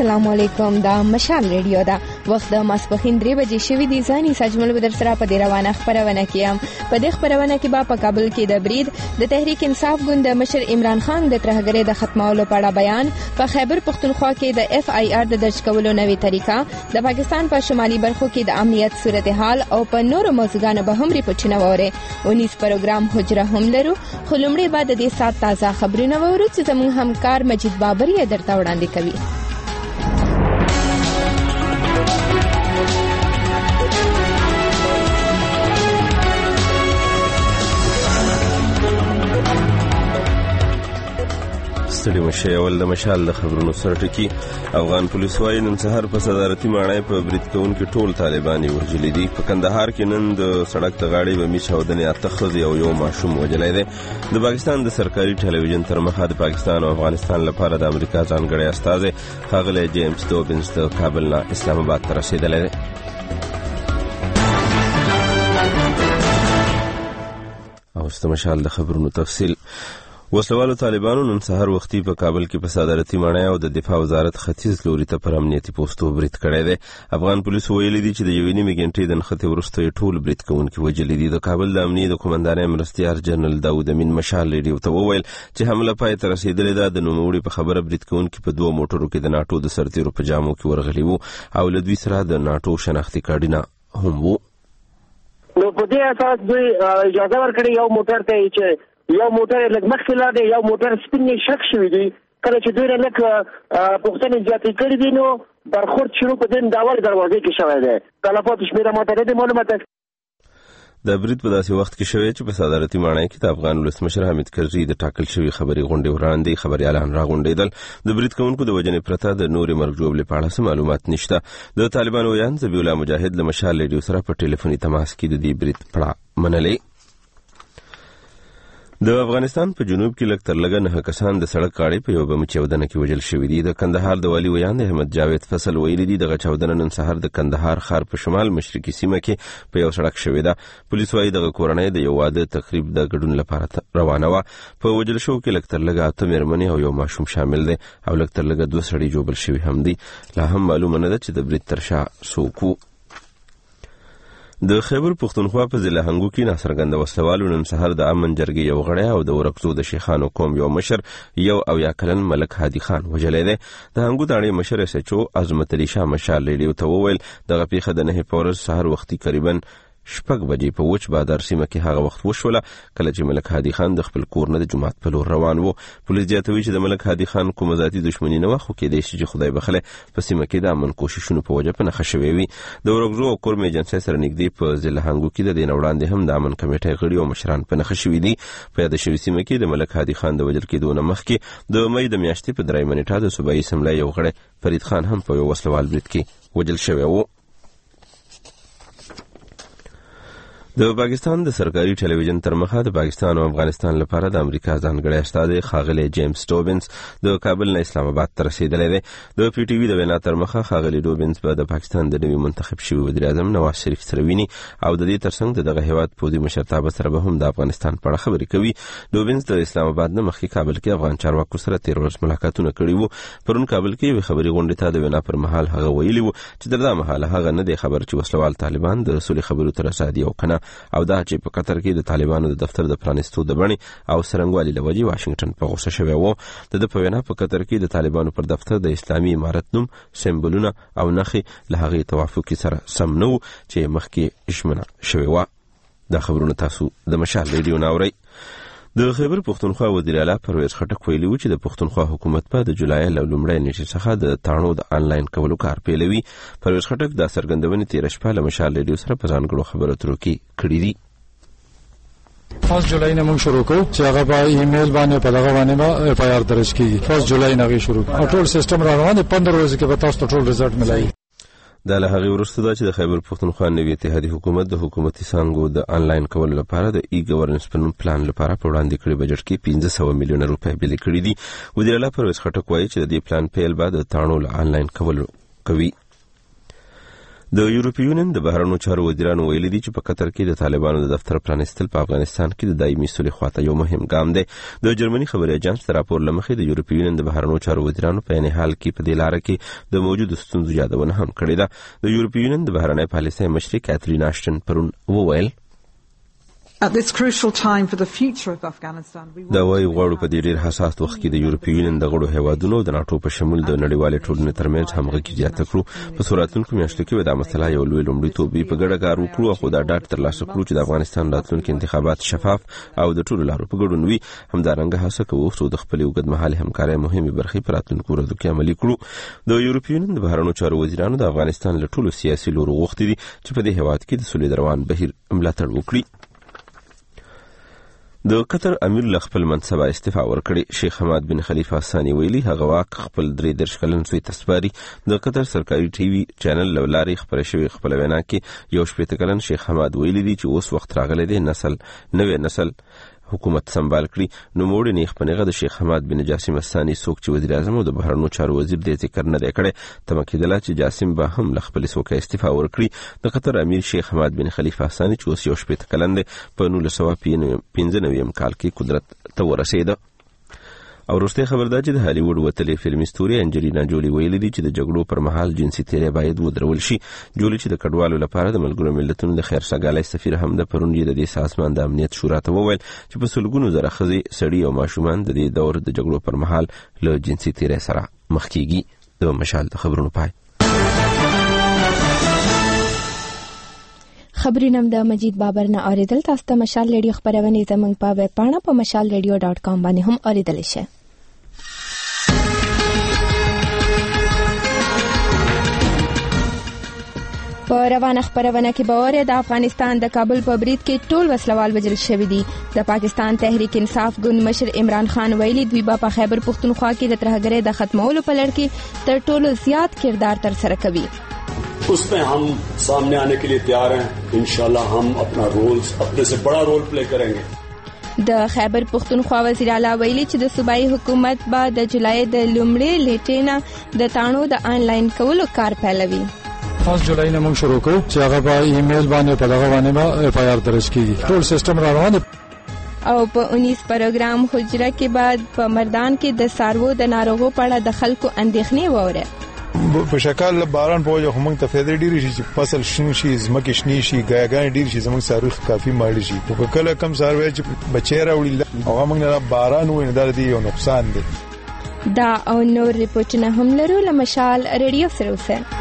السلام علیکم. دا مشال ریډیو دا وخت د ماسپخین 3 بجې شوې دي. ځاني سجمل بدر سره په دې روانه خبرونه کیم. په دې خبرونه کې په کابل کې د برید د تحریک انصاف ګوند د مشر عمران خان د ترهګرۍ د ختمولو په اړه بیان، په خیبر پختونخوا کې د FIR د درج کولو نوې طریقه، د پاکستان په شمالي برخو کې د امنیت صورتحال او په نورو موضوعاتو به هم ریپورتونه ووري. 19 پروګرام حجره هم لرو، خو لومړی بعد د دې سات تازه خبرونه وورو چې زموږ همکار مجید بابر یې درته وړاندې کوي. ستړي مشه اول د مشال د خبرونو سره ټکی. افغان پولیس وايي نن سهار په صدارتي ماڼۍ په برید کوونکو ټول طالباني وژلي دي. په کندهار کې نن د سړک د غاړې به میشودنې اتخذ یو ماشوم وژلی دی. د پاکستان د سرکاري ټلویزیون تر مخه د پاکستان او افغانستان لپاره د امریکا ځانګړی استازی ښاغلی جیمز دوبنز د کابل نه اسلام آباد ته رسېدلی دی. اوس د مشال د خبرونو تفصیل. وسلوالو طالبانو نن سهار وختي په کابل کې په صدارتي ماڼۍ او د دفاع وزارت ختیځ لوري ته پر امنیتي پوسټو برید کړی دی. افغان پولیسو ویلي دي چې د 1.5 غنټې د نښتې وروسته ټول برید کوونکي وژلي دي. د کابل د امنیې د قومندانۍ مرستیال جنرال داود امین مشال ریډیو ته وویل چې حمله پای ته رسېدلې ده. د نوموړي په خبره برید کوونکي په 2 موټرو کې د ناټو د سرتیرو په جامو کې ورغلي وو او له دوی سره د ناټو شناختي کارډونه هم وو. نو په دې اساس دوی اجازه ورکړي یو موټر ته چې یو موټر لږ مخکې لاړ دی، یو موټر سپین شک شوی دی. کله چې دوی لږ پوښتنې زیاتې کړې دي نو برخورد شروع په دې داول دروازې کې شوی دی. تلفات شمیره ماته نه دی معلومه. د برید په داسې وخت کې شوی چې په صدارتي ماڼۍ کې د افغان ولسمشر حامد کرزي د ټاکل شوی خبري غونډې وړاندې خبريالان راغونډېدل. د برید کوونکو د وجنې پرته د نورې مرګ ژوبلې په اړه معلومات نشته. د طالبانو ویان ذبیح الله مجاهد له مشال ریډیو سره په ټلیفوني تماس کې د دې برید پړه منلې. د افغانستان په جنوب کې لږ تر لږه 9 کسان د سړک غاړې په یو بم چاودنه کې وژل شوي دي. د کندهار د والي ویان احمد جاوید فصل ویلي دي دغه چاودنه نن سهار د کندهار ښار په شمال مشرقي سیمه کې په یو سړک شوې ده. پولیس وايي دغه کورنۍ د یو واده تقریب د ګډون لپاره روانه وه. په وژل شوو کې لږ تر لږه 8 مېرمنې او یو ماشوم شامل دي او لږ تر لږه 2 سړي جوړل شوي هم دي. لا هم معلومه نه ده چې د برید تر شا څوک وو. د خیبر پختونخوا په ضلع هنګو کې ناڅرګنده وسلوالو نن سهار د امن جرګې یو غړی او د ورکزو د شیخانو قوم یو مشر 1 کلن ملک هادي خان وژلی دی. د هنګو د اړې مشر SHO عظمت علي شاه مشال ریډیو ته وویل دغه پیښه د 9 په ورځ سهار وختي تقریبا 6 بجې په وچ بادار سیمه کې هغه وخت وشوله کله چې ملک هادي خان د خپل کور نه د جماعت په لور روان وو. پولیس زیاتوي چې د ملک هادي خان کومه ذاتي دښمني نه وه، خو کېدای شي چې خدای بخله په سیمه کې د امن کوششونو په وجه په نښه شوی وي. د ورکزو او کورم ایجنسۍ سره نږدې په ضلع هنګو کې د دې نه وړاندې هم د امن کمیټې غړي او مشران په نښه شوي دي. په یاد شوي سیمه کې د ملک هادي خان د وژل کېدو نه مخکې د مې د میاشتې په 3 نیټه د صوبایي اسمبلی یو غړی فرید خان هم په یو وسلوال برید کې وژل شوی وو. د پاکستان د سرکاري ټلویزیون تر مخه د پاکستان او افغانستان لپاره د امریکا ځانګړی استازی ښاغلی جیمز دوبنز د کابل نه اسلام آباد ته رسېدلی دی. د PTV د وینا تر مخه ښاغلی دوبنز به د پاکستان د نوي منتخب شوي وزیر اعظم نواز شریف سره ویني او د دې ترڅنګ دغه هیواد پوځي مشرتابه سره به هم د افغانستان په اړه خبرې کوي. دوبنز د اسلام آباد نه مخکې کابل کې افغان چارواکو سره 13 ورځې ملاقاتونه کړي وو. پرون کابل کې یو خبري غونډې ته د وینا پر مهال هغه ویلي وو چې تر دا مهاله هغه نه دی خبر چې وسلوال طالبان د رسول خبرو تر اسادي او کنه او دا چې په قطر کې د طالبانو د دفتر د پرانستو د بڼې او سرنګوالي لوجې واشنگټن په غوسه شوی وو. د په وینا په قطر کې د طالبانو پر دفتر د اسلامي امارت نوم سمبولونه او نښې له هغې توافقي سره سم نه وو چې مخکې ژمنه شوې وه. دا خبرونه تاسو د مشال ریډیو نه اورئ. د خیبر پختونخوا وزیر اعلی پرویز خټک ویلي و چې د پختونخوا حکومت په د جولای له لومړۍ نیټې څخه د تاڼو د آنلاین کولو کار پیلوي. پرویز خټک دا څرګندونې تېره شپه له مشال ریډیو سره په ځانګړو خبرو اترو کې کړي دي. 1 جولای نه موږ شروع کوو چې هغه په ایمیل باندې په دغه باندې به FIR درج کیږي. 1 جولای نه شروع او ټول سیستم روان دی. 15 ورځې کې به تاسو ټول رزلټ ملایي. دا له هغې وروسته ده چې د خیبر پختونخوا نوي اتحادي حکومت د حکومتي څانګو د آنلاین کولو لپاره د ای-ګورننس په نوم پلان لپاره په وړاندې کړي بجټ کې 500 میلیونه روپۍ بلې کړي دي. وزیر اعلی پرویز خټک وایي چې د دې پلان پیل به د تاڼو له آنلاین کولو کوي. د یورپی یونین د بهرنیو چارو وزیرانو ویلي دي چې په قطر کې د طالبانو د دفتر پرانیستل په افغانستان کې د دایمي سولې خواته یو مهم ګام دی. د جرمني خبري اژانس راپور لمخې د یورپی یونین د بهرنیو چارو وزیرانو په عین حال کې په دې لار کې د موجودو ستونزو یادونه هم کړې ده. د یورپی یونین د بهرنۍ پالیسۍ مشري کاترین آشټن پرون وویل At this crucial time for the future of Afghanistan, دا وايي غواړو په دې ډېر حساس وخت کې د یورپی یونین د غړو هیوادونو د ناتو په شمول د نړیوالې ټولنې ترمنځ همغږي زیاته کړو. په راتلونکو میاشتو کې به دا مسله یو لوی لومړیتوب وي. په ګډه کار وکړو خو دا ډاډ ترلاسه کړو چې د افغانستان راتلونکي انتخابات شفاف او د ټولو لارو په ګډون وي. همدارنګه هڅه کوو چې د خپل اوږدمهالې همکارۍ مهمې برخې په راتلونکو ورځو کې عملي کړو. د یورپی یونین د بهرنیو چارو وزیرانو د افغانستان له ټولو سیاسي لورو غوښتي دي چې په دې هیواد کې د سولې روان بهیر ملاتړ وکړي. د قطر امیر له خپل منصبه استعفا ورکړي. شیخ حماد بن خلیفه ثانی ویلي هغه واک خپل 33 کلن زوی ته سپاري. د قطر سرکاري ټي وي چینل لولاري خبره شوی خپل وینا کې 18 کلن شیخ حماد ویلي دي چې اوس وخت راغلی دی نوې نسل حکومت سمبال کړي. نو موړ نه خپنهغه د شیخ حماد بن جاسم الثانی څوک چې وزیر اعظم او د بهرنیو چارو وزیر د ذکر نه دی کړی. تمکیدله چې جاسم به هم له خپل څوکۍ استعفا ورکړي. د قطر امیر شیخ حماد بن خلیفه الثانی چې اوس 18 کلن دی په 1995 کال کې قدرت ته ورسېده. او وروسته خبر ده چې د هالیوډ وتلې فلمي ستوري انجلینا جولی ویلي دي چې د جګړو پر مهال جنسي تیری باید ودرول شي. جولی چې د کډوالو لپاره د ملګرو ملتونو د خیرسګالۍ سفیر هم د پرون د دې سازمان د امنیت شورا ته وویل چې په سلګونو زره ښځې سړي او ماشومان د دې دور د جګړو پر مهال له جنسي تیری سره مخ کیږي. د مشال د خبرونو پای. خبرونه د مجید بابر نه اوریدل. تاسو ته مشال ریډیو خبرونه زموږ په ویب پاڼه په mashalradio.com باندې هم اوریدل شي. په روانه خبرونه کې باور د افغانستان د کابل په برید کې ټول وسلوال وژل شوي دي. د پاکستان تحریک انصاف ګوند مشر عمران خان ویلي دوی په خیبر پختونخوا کې د ترهګرۍ د ختمولو په لړ کې تر ټولو زیات کردار تر سره کوي. उसमें हम सामने आने के लिए तैयार हैं. इंशाल्लाह हम अपना रोल अपने से बड़ा रोल प्ले करेंगे. د خیبر پختونخوا وزیر اعلی ویلي چې د صوبایي حکومت به د جولای د لومړۍ لیټې د تاڼو د آنلاین کولو کار پیلوي. 5 جولای نه موږ شروع کوو چې هغه په ایمیل باندې په دغه باندې به اف آی آر درج کیږي. ټول سیستم را روان دی. او په 19 پروګرام حجره کې بعد په مردان کې د سارو د ناروغو په اړه د خلکو اندېښنې ووره. په شکل باران په وجه موږ ته فایده ډیره شي چې فصل شین شي زمکه شنی شي ګایګان ډیر شي زموږ ساروخ کافي ماړي شي. په کله کم ساروي چې بچی راوړي او موږ نه باران ویني دا دی یو نقصان دی. دا او نور ریپورتونه هم لرو له مشال ریډیو سره وسه.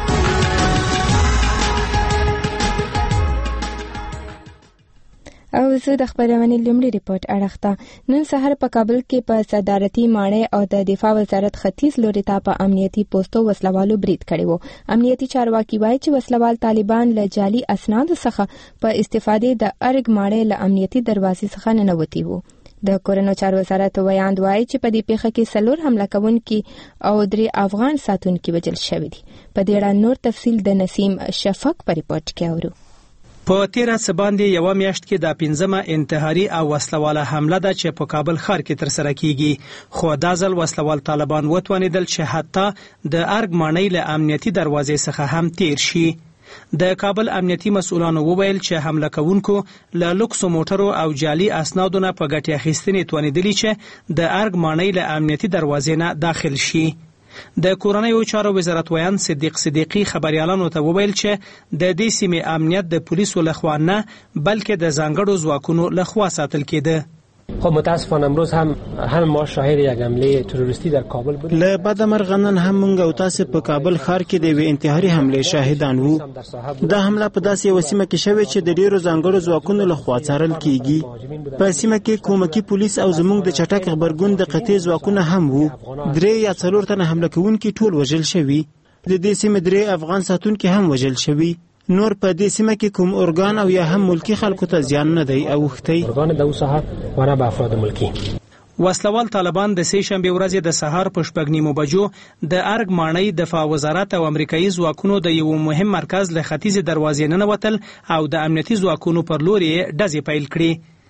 او زه د خبرونې لومړی ریپورت اړخته. نن سحر په کابل کې په صدارتي ماڼۍ او د دفاع وزارت ختیځ لوري ته په امنیتي پوسټو وسلوالو برید کړی وو. امنیتي چارواکي وایي چې وسلوال طالبان له جعلي اسنادو څخه په استفادې د ارګ ماڼۍ له امنیتي دروازې څخه ننوتي وو. د کورونو چارو وزارت ویاند وایي چې په دې پیښه کې 4 حمله کوونکي او 3 افغان ساتونکي وژل شوي دي. په دې اړه نور تفصیل د نسیم شفق په ریپورت کې اورو. په 13 باندې یو میاشت کې د 15مه انتحاري او وسلواله حمله ده چې په کابل ښار کې تر سره کیږي. خو دا ځل وسلوال طالبان وتوانیدل چې حتی د ارګ ماڼۍ له امنیتي دروازې څخه هم تیر شي. د کابل امنیتي مسؤلانو وویل چې حمله کوونکو له لوکسو موټرو او جعلي اسنادو نه په ګټې اخیستنې توانیدلی چې د ارګ ماڼۍ له امنیتي دروازې نه داخل شي. د کورنیو چارو وزارت ویان صدیق صدیقی خبريالانو ته وویل چې د دې سیمې امنیت د پولیسو لخوا نه بلکې د ځانګړو ځواکونو لخوا ساتل کېده. خب متاسفانه امروز هم ما شاهد یک حمله تروریستی در کابل بودیم. له بعد مرغنن هم موږ او تاسو په کابل ښار کې د وی انتحاري حمله شاهدان وو. دا حمله په داسې وسیمه کې شوې چې د ډیرو ځانګړو ځواکونو لخوا څارل کیږي. په سیمه کې کومکی پولیس او زموږ د چټک خبرګون د قطعي ځواکونه هم وو. 3 یا 4 تنه حمله کوونکي ټول وژل شوي. د دې سیمې 3 افغان ساتونکي هم وژل شوي. نور په دې سیمه کې کوم اورګان او یا هم ملکی خلکو ته زیان نه دی اوختي. اورګان د وسه ورا به افراد ملکی. وسلوال طالبان د سه شنبه ورځ د سهار په 9 بجو د ارګ ماڼۍ دفاع وزارت او امریکایي ځواکونو د یو مهم مرکز له ختیځ دروازې ننوتل او د امنیتي ځواکونو پر لوري ډزې پیل کړې.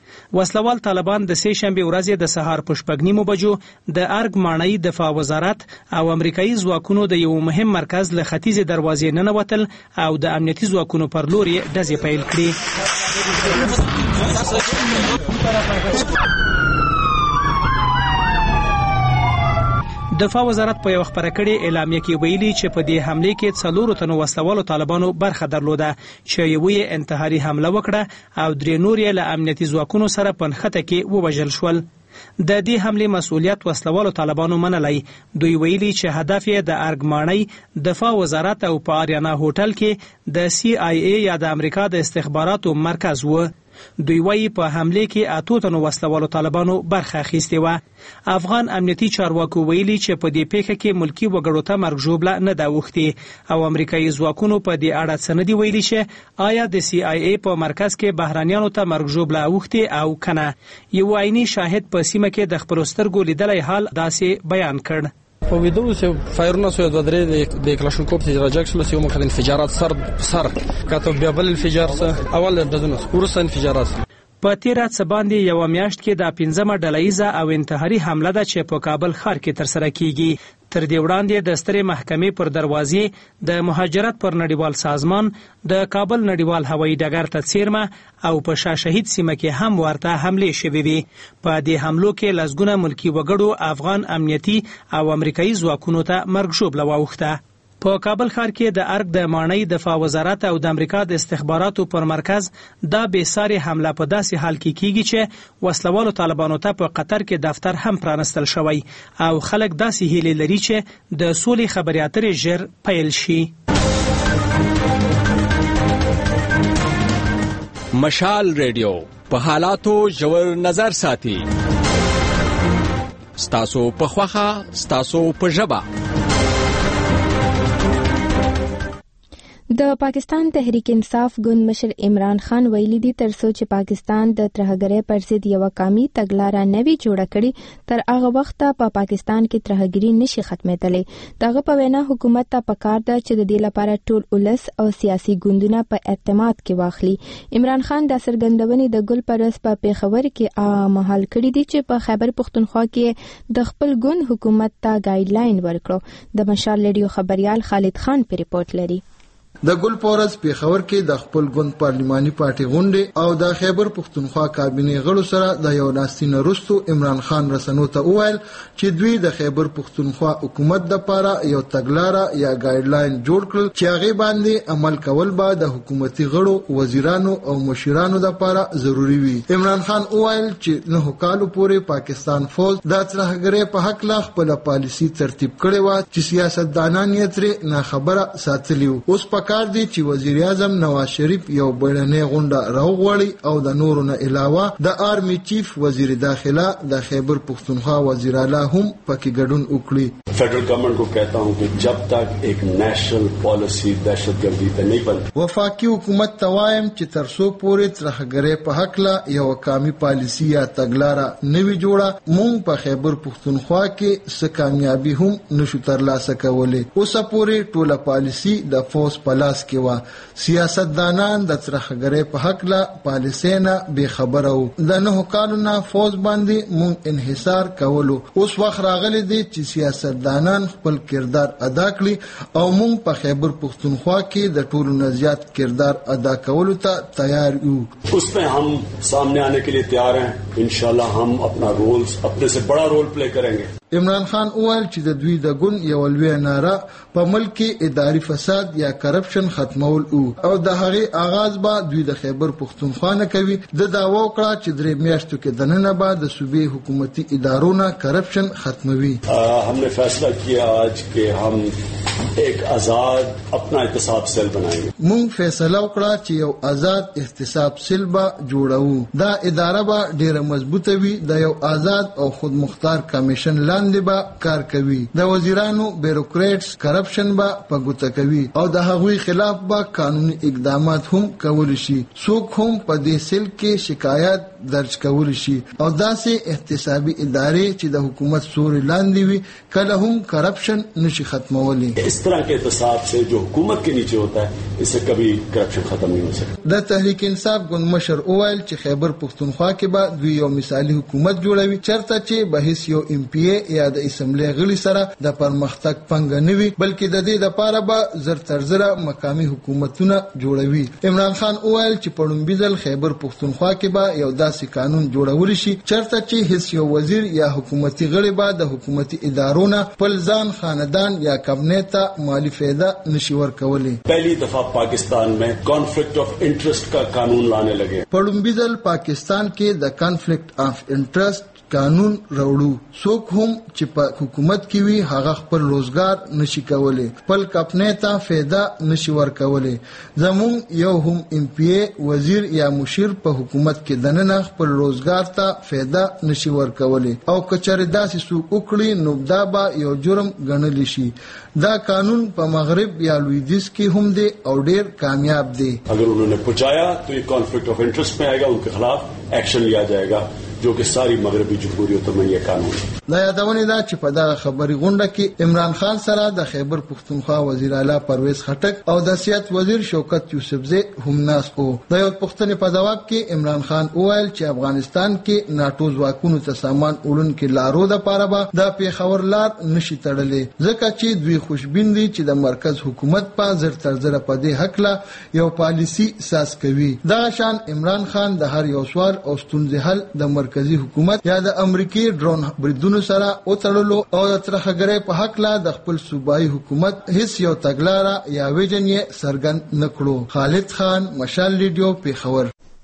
وسلوال طالبان د سه شنبه ورځ د سهار په 8:30 بجو د ارګ مانای دفاع وزارت او امریکایي ځواکونو د یو مهم مرکز له ختیځ دروازې ننوتل او د امنیتي ځواکونو پر لور یې ډزې پیل کړې. دفاع وزارت په یو خبره کړې اعلامیه کې ویلي چې په دې حمله کې 4 تنو وسلوالو طالبانو برخه درلوده چې یو یې انتحاري حمله وکړه او 3 نور یې له امنیتي ځواکونو سره په نښته کې ووژل شول. د دې حمله مسؤلیت وسلوالو طالبانو منلای. دوی ویلي چې هدف یې د ارګمانۍ دفاع وزارت او په آریانا هوټل کې د CIA یا د امریکا د استخباراتو مرکز و. دوی وایي په حمله کې 8 تنو وسلوالو طالبانو برخه اخیستې و. افغان امنیتي چارواکو ویلي چې په دې پیښه کې ملکی وګړو ته مرګ ژوبله نه دا وختي او امریکایي ځواکونو په دې اړه څه نه دی ویلي چې آیا د CIA په مرکز کې بهرانيانو ته مرګ ژوبله وختي او کنه. یو عیني شاهد په سیمه کې د خپل سترګو لیدلای حال داسې بیان کړ. په ویډیو کې فایرونه سو د درې د کلاشینکوف ته راجک شول چې موږ د انفجارات سر کاته بیا بل انفجار سره اول د دزنه ورسره انفجارات په تیر څه باندې یو میاشت کې د 15مه ډلهیزه او انتحاري حمله ده چې په کابل ښار کې تر سره کیږي. تر دې وړاندې د سترې محکمې پر دروازې د مهاجرت پر نړیوال سازمان د کابل نړیوال هوایي ډګر ته څیرمه او په شاه شهید سیمه کې هم ورته حمله شوې وي. په دې حملو کې لسګونه ملکی وګړو افغان امنیتي او امریکایي ځواکونو ته مرګ ژوبله واوښته. په کابل ښار کې د ارګ د مانای دفاع وزارت او د امریکا د استخباراتو پر مرکز دا بې ساري حمله په داسې حال کې کیږي چې وسلوالو طالبانو ته په قطر کې دفتر هم پرانستل شوی او خلک داسې هیله لري چې د سولې خبرې اترې ژر پیل شي. مشال ریډیو په حالاتو ژور نظر ساتي. ستاسو په خوخه ستاسو په ژبه. د پاکستان تحریک انصاف ګوند مشر عمران خان ویلي دي ترڅو چې پاکستان د ترهګرۍ پر ضد یو قومي تګلاره نوي جوړه کړي تر هغه وخت په پاکستان کې ترهګري نشي ختمېدلی. دغه په وینا حکومت ته پکار ده چې د دې لپاره ټول ولس او سیاسي ګوندونه په اعتماد کې واخلي. عمران خان د سرګندونې د ګل پرس په پیښور کې مهال کړی دي چې په خیبر پښتونخوا کې د خپل ګوند حکومت ته ګایډلاین ورکړو. د مشال ریډیو خبريال خالد خان په ریپورت لري. د ګل پورز پیښور کې د خپل ګوند پارلماني پارټي غونډه او د خیبر پښتونخوا کابینه غړو سره د یو ناستینه رستو عمران خان رسنو ته وویل چې دوی د خیبر پښتونخوا حکومت د لپاره یو تګلارې یا ګایډلاین جوړ کړل چې هغه باندې عمل کول به د حکومتي غړو وزیرانو او مشرانو د لپاره ضروری وي. عمران خان وویل چې نه کالو پورې پاکستان فوج د ترهګرۍ په حق لا خپل پالیسی ترتیب کړې و چې سیاستدانان یې ترې نه خبره ساتلی وو. اوس کار دی چې وزیر اعظم نواز شریف یو بیړنۍ غونډه راوغوړي او د نورو نه علاوه د آرمی چیف وزیر داخله د خیبر پختونخوا وزیر اعلی هم پکې ګډون وکړي. فیڈرل گورنمنٹ کو کہتا ہوں کہ جب تک ایک نیشنل پالیسی دہشت گردی ته نه بند وفاقي حکومت توایم چې ترسو پورې ترهګرۍ په حق لا یو قومي پالیسی یا تګلاره نوي جوړه مونږ په خیبر پختونخوا کې څه کامیابی هم نشو ترلاسه کولای. اوس پورې ټوله پالیسی د فوز لاس کې و. سیاستدانان د ترهګرۍ په حق لا پالیسینا به خبره وو. د نه کارونه فوز باندې مونږ انحصار کولو. اوس وخت راغلی دی چې سیاستدانان خپل کردار ادا کړي او مونږ په خیبر پختونخوا کې د ټولو نه زیات کردار ادا کولو ته تیار یو. اس میں ہم سامنے آنے کے لیے تیار ہیں. انشاءاللہ ہم اپنا رولز اپنے سے بڑا رول پلے کریں گے. عمران خان وویل چې د دوی د ګوند یو لوی ناره په ملک کې اداري فساد یا کرپشن ختمول او د هغې آغاز به دوی د خیبر پختونخوا نه کوي. د دعوا وکړه چې 3 میاشتو کې دننه به د صوبې حکومتي ادارو نه کرپشن ختموي. ہم نے فیصلہ کیا آج کہ ہم ایک آزاد اپنا احتساب سیل بنائیں گے. مونږ فیصله وکړه چې یو آزاد احتساب سیل به جوړو. دا اداره به ډیره مضبوطه وي. د یو آزاد او خود مختار کمیشن لاندې به کار کوي. د وزیرانو بیروکریټس کرپشن به په ګوته کوي او د هغوی خلاف به قانوني اقدامات هم کول شي. څوک هم په دې سیل کې شکایت درج کول شي او داسې احتسابي ادارې چې د حکومت سوري لاندې وي کله هم کرپشن نشي ختمولی. इस तरह के एहतसाब से जो हुकूमत के नीचे होता है इससे कभी करप्शन खत्म नहीं हो सकता। د تحریک انصاف ګوند مشر اوایل چې خیبر پښتونخوا کې به دوی یو مثالي حکومت جوړوي چرته چې به هیڅ یو ایم پی ای یا د اسمبلی غړي سره د پرمختګ پنګ نه وي بلکې د دې لپاره به زر تر زره مقامي حکومتونه جوړوي. عمران خان اوایل چې په لومړي ځل خیبر پښتونخوا کې به یو داسې قانون جوړول شي چرته چې هیڅ یو وزیر یا حکومتي غړي به د حکومتي ادارو نه خپل ځان خاندان یا کابینه ته مالی فایده نشي ورکولی. पहली दफा पाकिस्तान में कॉन्फ्लिक्ट ऑफ इंटरेस्ट का कानून लाने लगे. په لومړي ځل پاکستان کې د کانفلیکټ اف انټرست قانون راوړو. څوک هم چې په حکومت کې وي هغه خپل روزګار نشي کولای خپل کپنې ته فایده نشي ورکولای. زمون یو هم ایم پی ای وزیر یا مشیر په حکومت کې دننه خپل روزګار ته فایده نشي ورکولای او کچره داسې څوک وکړي نو دا به یو جرم ګڼل شي. دا قانون په مغرب یا لویدیځ کې هم دی او ډیر کامیاب دی. اگر उन्होंने पहुंचाया तो ये कॉन्फ्लिक्ट ऑफ इंटरेस्ट में आएगा उनके खिलाफ एक्शन लिया जाएगा जो कि सारी मगरबी जमहूरियतों में ये कानून है. دا یادونه ده چې په دغه خبري غونډه کې عمران خان سره د خیبر پښتونخوا وزیر اعلی پرویز خټک او د سیاست وزیر شوکت یوسفزی هم ناس وو. د یو پښتنې په جواب کې عمران خان وویل چې افغانستان کې ناتو ځواکونو ته سامان وړونکو لارو د پاره به د پیښور لار نشي تړلې ځکه چې دوی خوشبین دي چې د مرکز حکومت په زر تر زره په دې حق لا یو پالیسی ساس کوي. دا شان عمران خان د هر یو سوال او ستونزې حل د مرکزی حکومت یا د امریکای ډرون بریدونو سره او تړلو او د ترخګرې په حق لا د خپل صوبایي حکومت هیڅ یو تګلارې یا ویژن یې څرګند نکړو. خالد خان مشال ریډیو پیښور.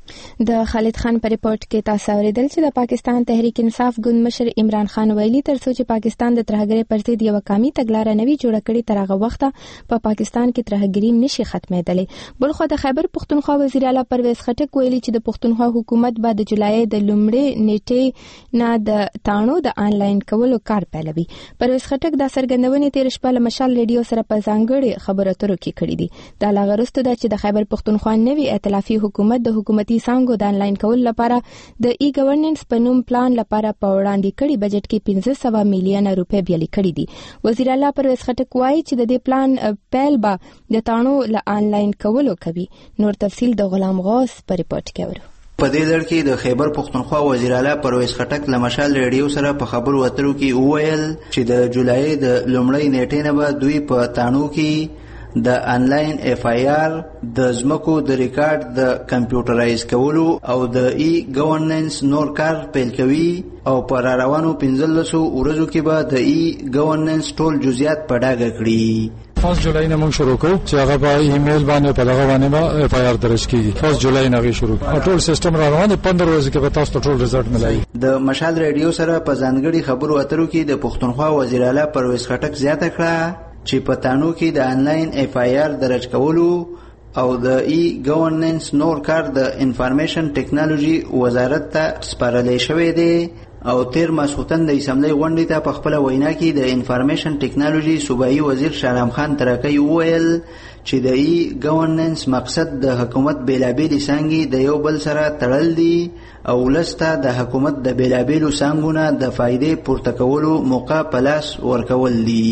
د خالد خان په ریپورت کې تاسو اوریدل چې د پاکستان تحریک انصاف ګوند مشر عمران خان ویلي ترڅو چې پاکستان د ترهګرۍ پر ضد یو قومي تګلارې نوي جوړه کړي تر هغه وخته په پاکستان کې ترهګري نشي ختمېدلې. بلخو د خیبر پښتونخوا وزیر اعلی پرویز خټک ویلي چې د پښتونخوا حکومت بعد د جولای د لومړۍ نیټې نه د تانو د آنلاین کولو کار پیلوي. پرویز خټک دا څرګندونه تیر شپه له مشال ریډیو سره په ځانګړي خبرو اترو کې کړې دي. دا لا غرسته ده چې د خیبر پښتونخوا نوي ائتلافي حکومت د حکومتي څانګو د آنلاین کول لپاره د ای ګورننس په نوم پلان لپاره په وړاندې کړي بجټ کې 1500 میلیونه روپۍ بیل کړي دي. وزیر اعلی پرویز خټک وایي چې د دې پلان پیل به د تانو له آنلاین کولو کوي. نور تفصیل د غلام غوث په ریپورت کې اورو. په دې لړ کې د خیبر پښتونخوا وزیر اعلی پرویز خټک له مشال ریډیو سره په خبرو اترو کې وویل چې د جولای د لومړۍ نیټې نه به دوی په تانو کې د انلاین اف آی آر د ځمکو د ریکارډ د کمپیوټرایز کولو او د ای ګورننس نور کار پیل کوي او پر روانو 15 ورځو کې به د ای ګورننس ټول جزئیات په ډاګه کړي. 1 جولای نه موږ شروع کوو چې هغه په ایمیل باندې په دغه باندې اف آی آر درج کیږي. 1 جولای نه شروع ټول سیستم را روان دي 15 ورځې کې به تاسو ټول رزلټ ملایي. د مشال ریډیو سره په ځانګړي خبرو اترو کې د پښتونخوا وزیر اعلی پرویز خټک زیاته کړه چې په تانو کې د آنلاین اف آی آر درج کولو او د ای ګورننس نور کار د انفارمیشن ټیکنالوژي وزارت ته سپارل شوی دی او تیر ماسوتن د اسمبلی غونډې ته په خپل وینا کې د انفارمیشن ټیکنالوژي صوبایي وزیر شارم خان ترکی وویل چې د ای ګورننس مقصد د حکومت بیلابېلې څانګې د یو بل سره تړل دي او ولسته د حکومت د بیلابېلو څانګونو د فائدې پورته کولو موقع په لاس ورکول دي.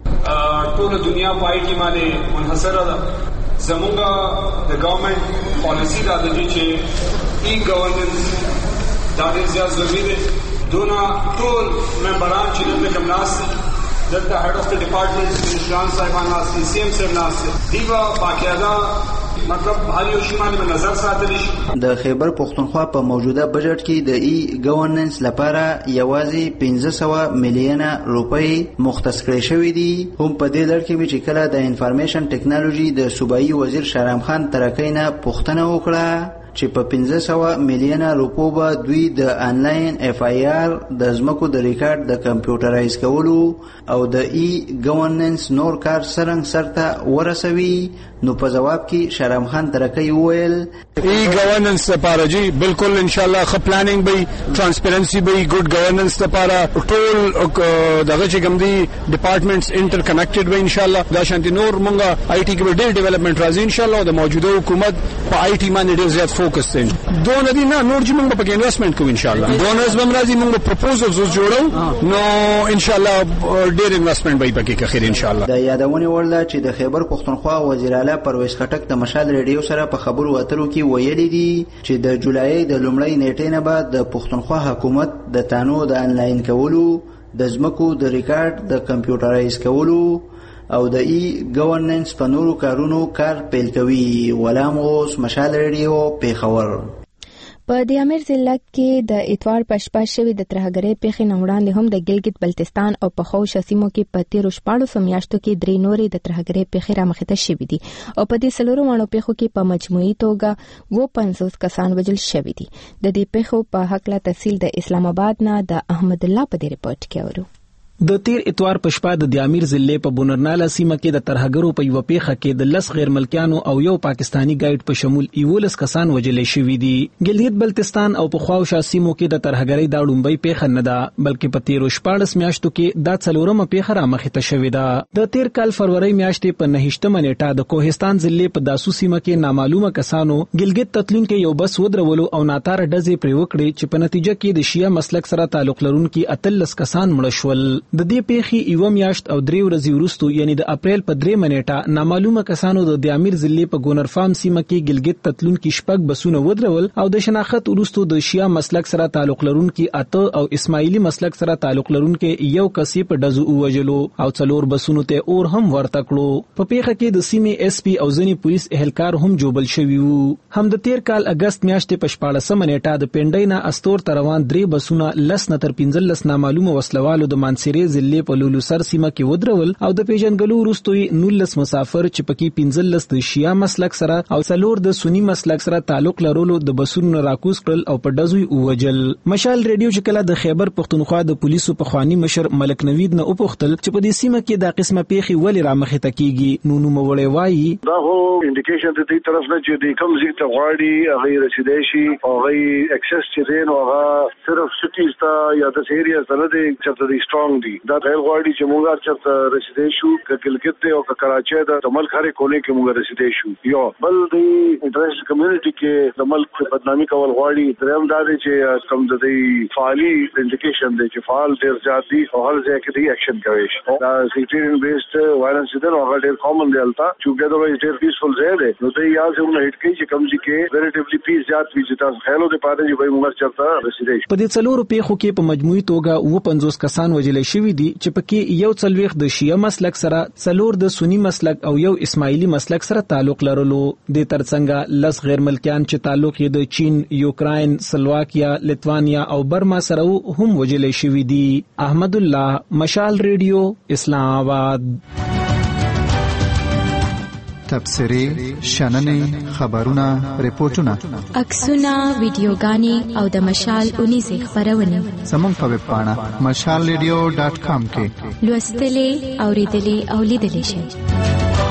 ټول دنیا په آی ټي باندې منحصره ده. زموږه د ګورنمنت پالیسی دا ده چې ای ګورننس دا ډېر زیات ضروري دی. دونه ټول ممبران چې دلته کوم ناست دلته هیډ اف د ډپارټمنټ انشورانس صاحبان ناست دي سی ایم صاحب ناست دي به باقاعده مطلب هر یو شی باندې نظر ساتلی شي. د خیبر پښتونخوا په موجوده بجټ کې د ای ګورننس لپاره یوازې 1500 میلیونه روپۍ مختص کړې شوې دي. هم په دې لړ کې چې کله د انفارمیشن ټیکنالوژي د صوبایي وزیر شارم خان ترکی نه پوښتنه وکړه چې په 1500 میلیونه روپو به دوی د آنلاین اف آی آر د ځمکو د ریکارډ د کمپیوټرایز کولو او د ای ګورننس نور کار څرنګه سرته ورسوي. نو په جواب کې شارم خان ترکی وویل ای ګورننس لپاره جی بالکل ان شاء الله خ پلانینګ به ترانسپیرنسي به ګډ ګورننس لپاره ټول دغه چې کوم دي ډپارټمنټس انټر کنیکټډ به ان شاء الله دا شانتي نور مونږه آی ټي کې ډېر ډیولپمنٹ راځي ان شاء الله. د موجوده حکومت په آی ټي باندې ډېر زیات فوکس دي دونه دي نه نور چې موږ په انویسټمنٹ کوو ان شاء الله ډونرز به راځي موږ پروپوزلز جوړو نو ان شاء الله ډېر انویسټمنٹ به پکې کوي ان شاء الله. د یادونه ورله چې د خیبر پښتونخوا وزیر اعلی پرویز خټک د مشال ریډیو سره په خبرو اترو کې ویلي دي چې د جولای د لومړۍ نیټې نه بعد د پښتونخوا حکومت د تانو د انلاین کولو د ځمکو د ریکارډ د کمپیوټرایز کولو او د ای گورننس په نورو کارونو کار پیل کوي. غلام اوس مشال ریډیو پیښور. په د امیر ضلع کې د اتوار په شپه شوې د ترهګرۍ پیښې نه وړاندې هم د ګلګت بلتستان او په خوش سیمو کې په 13 میاشتو کې 3 نورې د ترهګرۍ پیښې رامخته شوې دي او په دې څلورو مانو پیښو کې په مجموعي توګه 50 کسان وژل شوي دي. د دې پیښو په حق لا تفصیل د اسلام آباد نه د احمد الله په دې رپورت کې اورو. د تیر اتوار په شپه د امیر ضلع په بونرنالا سیمه کې د ترهګرو په یو پیښه کې د 10 غیر ملکیانو او یو پاکستانی ګایډ په شمول 11 کسان وژل شوي دي. ګلګت بلتستان او په خواوشا سیمو کې د ترهګرۍ د لومبۍ پیښه نه ده بلکې په 13 میاشتو کې د څلورمه پیښه رامخته شوې ده. د تیر کال فروری میاشتې په 9 نیټه د کوهستان ضلع په داسو سیمه کې نامعلومه کسانو ګلګت تتلونکو یو بس ودرولو او ناتار ډزې پرې وکړې چې په نتیجه کې د شیعه مسلک سره تعلق لرونکي 13 کسان مړه شول. د دې پیښې یو میاشت او 3 ورځې وروسته یعنی د اپریل په 3 نیټه نامعلومه کسانو د امیر ضلع په ګونر فارم سیمه کې ګلګت تتلونکو شپږ بسونه ودرول او د شناخت وروسته د شیعه مسلک سره تعلق لرونکي 8 او اسماعیلی مسلک سره تعلق لرونکي یو کس په ډزو وژلو او 4 بسونو ته اور هم ورته کړو. په پیښه کې د سیمې اس پی او ځینې پولیس اهلکار هم جوبل شوي وو. هم د تیر کال اگست میاشتې په 14 نیټه د پنډینا استور تروان 3 بسونه 10 تر 15 نامعلومه وسلوالو د مانسيري ضلع په لولوسر سیمه کې ودرول او د پیژنګلو وروستوي 19 مسافر چې پکې 15 د شیعه مسلک سره او 4 د سنی مسلک سره تعلق لرلو د بسونو راکوز کړل او په ډزوي ووجل. مشال ریډیو چې کله د خیبر پښتونخوا د پولیسو په خواني مشر ملک نوید نه وپوښتل چې په دې سیمه کې د قسمه پیښې ولې رامخته کیږي نو نوموړی وایي دا هو انډیکیشن د دې طرف نه چې د کوم ځای ته غواړي هغه رسیدای شي او هغه اکسس چې دین او هغه صرف سټیز ته یا د ایریا سره د چرته دی سترونګ دی دا غیر غواړي چې موږ چرته رسیدای شو کګلګت دی او کراچۍ د ملک هرې کولې کې موږ رسیدای شو. یو بل د انټرنیشنل کمیونټي کې د ملک بدنامي کول غواړي دریم دا دی چې کوم د دې فعالي انډیکیشن دی چې فعال ډیر زیات دي او هر ځای کې دی ایکشن کوي. دا سیکټریان بیسډ وایلنس دی او هغه ډیر کامن دی البته چې ګدوې ډیر پیسفل ځای دی نو دوی یاد زموږ هټ کوي چې کوم ځکه ریلیټیولی پیس زیات وي چې تاسو خیالو د پاره چې وای موږ چرته رسیدای شو. په دې څلورو پیښو کې په مجموعي توګه 50 کسان وژل شوي دي چې پکې یو څلويخ د شیعه مسلک سره 4 د سنی مسلک او یو اسماعیلی مسلک سره تعلق لرلو. د ترڅنګ 10 غیر ملکیان چې تعلق یې د چین، یوکراین، سلواکیا، لیتوانیا او برما سره هم وژل شوي دي. احمد الله، مشال ریډیو، اسلام آباد. تبصرې، شننې، خبرونه، ریپورتونه، عکسونه، ویډیوګانې او د مشال اونیزې خبرونه زموږ په ویب پاڼه mashalradio.com کې لوستلې، اوریدلې او لیدلې شئ.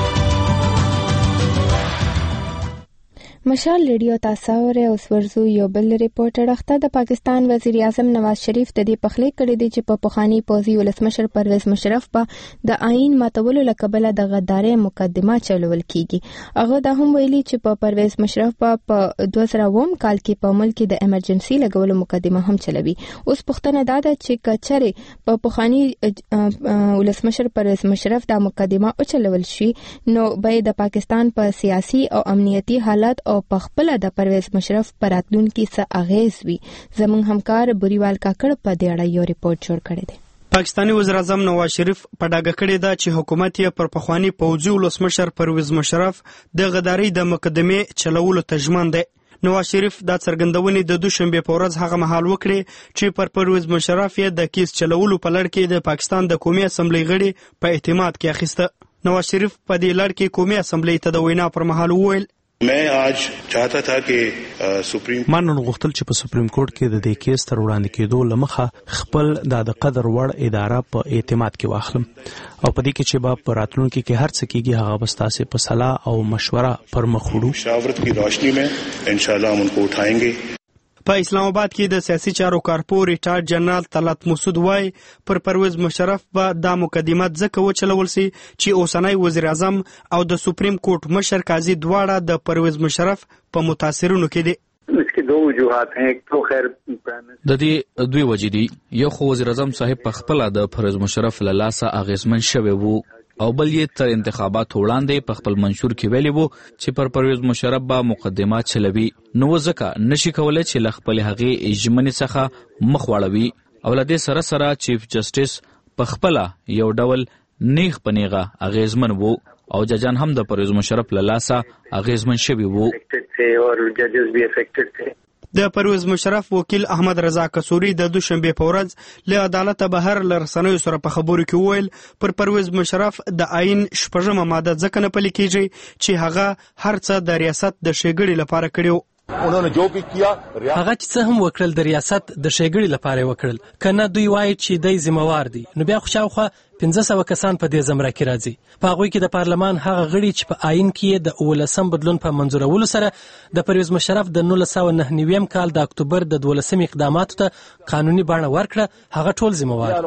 مشال ریډیو تاسو اوره اوس ورزو یو بل ریپورټر اخته د پاکستان وزیر اعظم نواز شریف د دې پخلې کړې دي چې په پخوانی پوزي ولسمشر پرویز مشرف په د آئین ماتولو لقبله د غداري مقدمه چلول کیږي. هغه دا هم ویلي چې په پرویز مشرف په 2000 کال کې په ملک د ایمرجنسي لګولو مقدمه هم چلوي. اوس پښتنه دا ده چې کچره په پخوانی ولسمشر پرویز مشرف دا مقدمه او چلول شي نو به د پاکستان په سیاسي او امنیتي حالت او په خپل د پرویز مشرف پراتلون کې څه اغیز وي. زموږ همکار بوریوال کاکړ په دې اړه یو ریپورت جوړ کړی دی. پاکستانی وزیر اعظم نواز شریف په ډاګه کړی دا چې حکومت یې پر پخوانی پوځي ولسمشر پرویز مشرف د غداري د مقدمې چلولو ته ژمن دی. نواز شریف دا څرګندونې د دوشنبه په ورځ هغه مهال وکړي چې پر پرویز مشرف یې د کیس چلولو په لړ کې د پاکستان د قومي اسمبلی غړي په اعتماد کې اخیسته. نواز شریف په دې لړ کې قومي اسمبلی ته د وینا پر مهال وویل मैं आज चाहता था कि सुप्रीम مان غوښتل چې په سپریم کورټ کې د دې کیس تر وړاندې کېدو لمخه خپل د قدر وړ اداره په اعتماد کې واخلم او په دې کې چې با په راتلونکي کې هر څه کېږي هغه بس تاسو په صلاح او مشوره پر مخ وړو. مشاورت کی روشنی میں انشاءاللہ ہم ان کو اٹھائیں گے. په اسلام آباد کې د سیاسي چارو کارپو ریټایرډ جنرال طلعت مسعود وایي پر پرویز مشرف به دا مقدمه ځکه وچلول سي چې اوسنی وزیر اعظم او د سپریم کورټ مشر قاضي دواړه د پرویز مشرف په متاثرونو کې دي. इसके दो वजूहात हैं. एक तो खैर د دې دوی وجې دي. یو خو وزیر اعظم صاحب په خپل د پرویز مشرف له لاسه اغیزمن شوی وو او بل یې تر انتخابات وړاندې په خپل منشور کې ویلي وو چې پر پرویز مشرف به مقدمات چلوي، نو ځکه نشي کولای چې له خپل هغې ژمنې څخه مخ واړوي او له دې سره سره چیف جسټس په خپل یو ډول نیغ په نیغه اغیزمن وو او ججان هم د پرویز مشرف له لاسه اغیزمن شوي وو. د پرویز مشرف وکیل احمد رضا کسوري د دوشنبه په ورځ له عدالت بهر لرسنوي سره په خبرو کې وویل پر پرویز مشرف د آئین 6 ماده ځکه نه پلي کیږي چې هغه هر څه د ریاست د ښېګړې لپاره کړیو. هغه چې څه هم وکړل د ریاست د ښېګړې لپاره وکړل، کنه دوی وایي چې دی ذمہوار دی، نو بیا خو شاوخوا 1500 کسان په دې زمره کې راځي. په هغوی کې د پارلمان هغه غړي چې په آئین کې د 19 بدلون په منظورولو سره د پرویز مشرف د 1999 کال د اکتوبر د 12 اقداماتو ته قانوني بڼه ورکړه، هغه ټول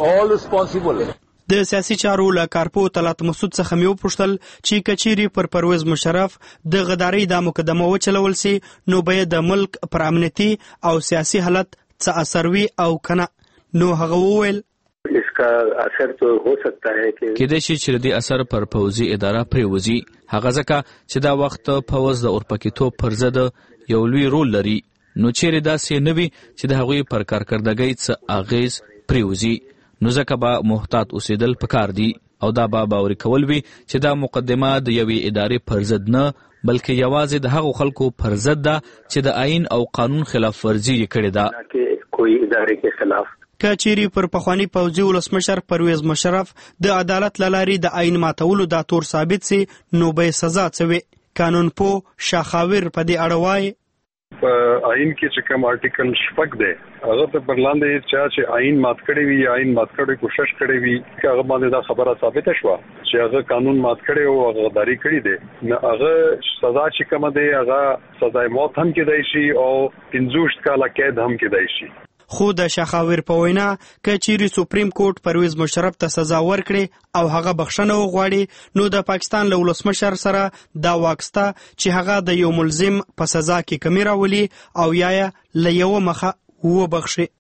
ذمہوار. د سیاسي چارو له کارپو طلعت مسعود څخه مې وپوښتل چې کچيري پر پرویز مشرف د غدارۍ د مقدمه وچلول سي نو به د ملک پر امنیتي او سیاسي حالت څه اثر وي او کنه، نو هغه وویل इसका असर तो हो सकता है कि کېدای شي چې د اثر پر پوځي اداره پریوزي، هغه ځکه چې دا وخت پوځ د اورپکیتوب پر ضد یو لوی رول لري، نو چیرې داسې نه وي چې د هغوی پر کارکردګۍ څه اغیز پریوزي، نو ځکه به محتاط اوسېدل پکار دي او دا به باوري کول وي چې دا مقدمه د یوې ادارې پر ضد نه بلکې یوازې د هغو خلکو پر ضد ده چې د آئین او قانون خلاف ورزي یې کړې ده. کوئی ادارې کې خلاف کچيري پر پخوانی پوځي ولسمشر پرویز مشرف د عدالت لاري د آئین ماتولو دا تور ثابت سي نو به سزا څوي. قانون پو شاخاور په دې اړه وایي په آئین کې چې کوم آرټیکل شپږ دی هغه ته برلاندې چې آئین مات کړی وي، آئین مات کړی کوشش کړی وي، هغه باندې دا خبره ثابته شوه چې هغه قانون مات کړی او هغه غداري کړی دی، نو هغه سزا چې کوم دی هغه سزای موت هم کېدای شي او 15 کاله قید هم کېدای شي. خو د شاخاور په وینا کچيري سپریم کورټ پرویز مشرف ته سزا ورکړي او هغه بخښنه وغواړي نو د پاکستان له ولسمشر سره دا واکسته چې هغه د یو ملزم په سزا کې کمی راولي او یا له یو مخه وبخښي.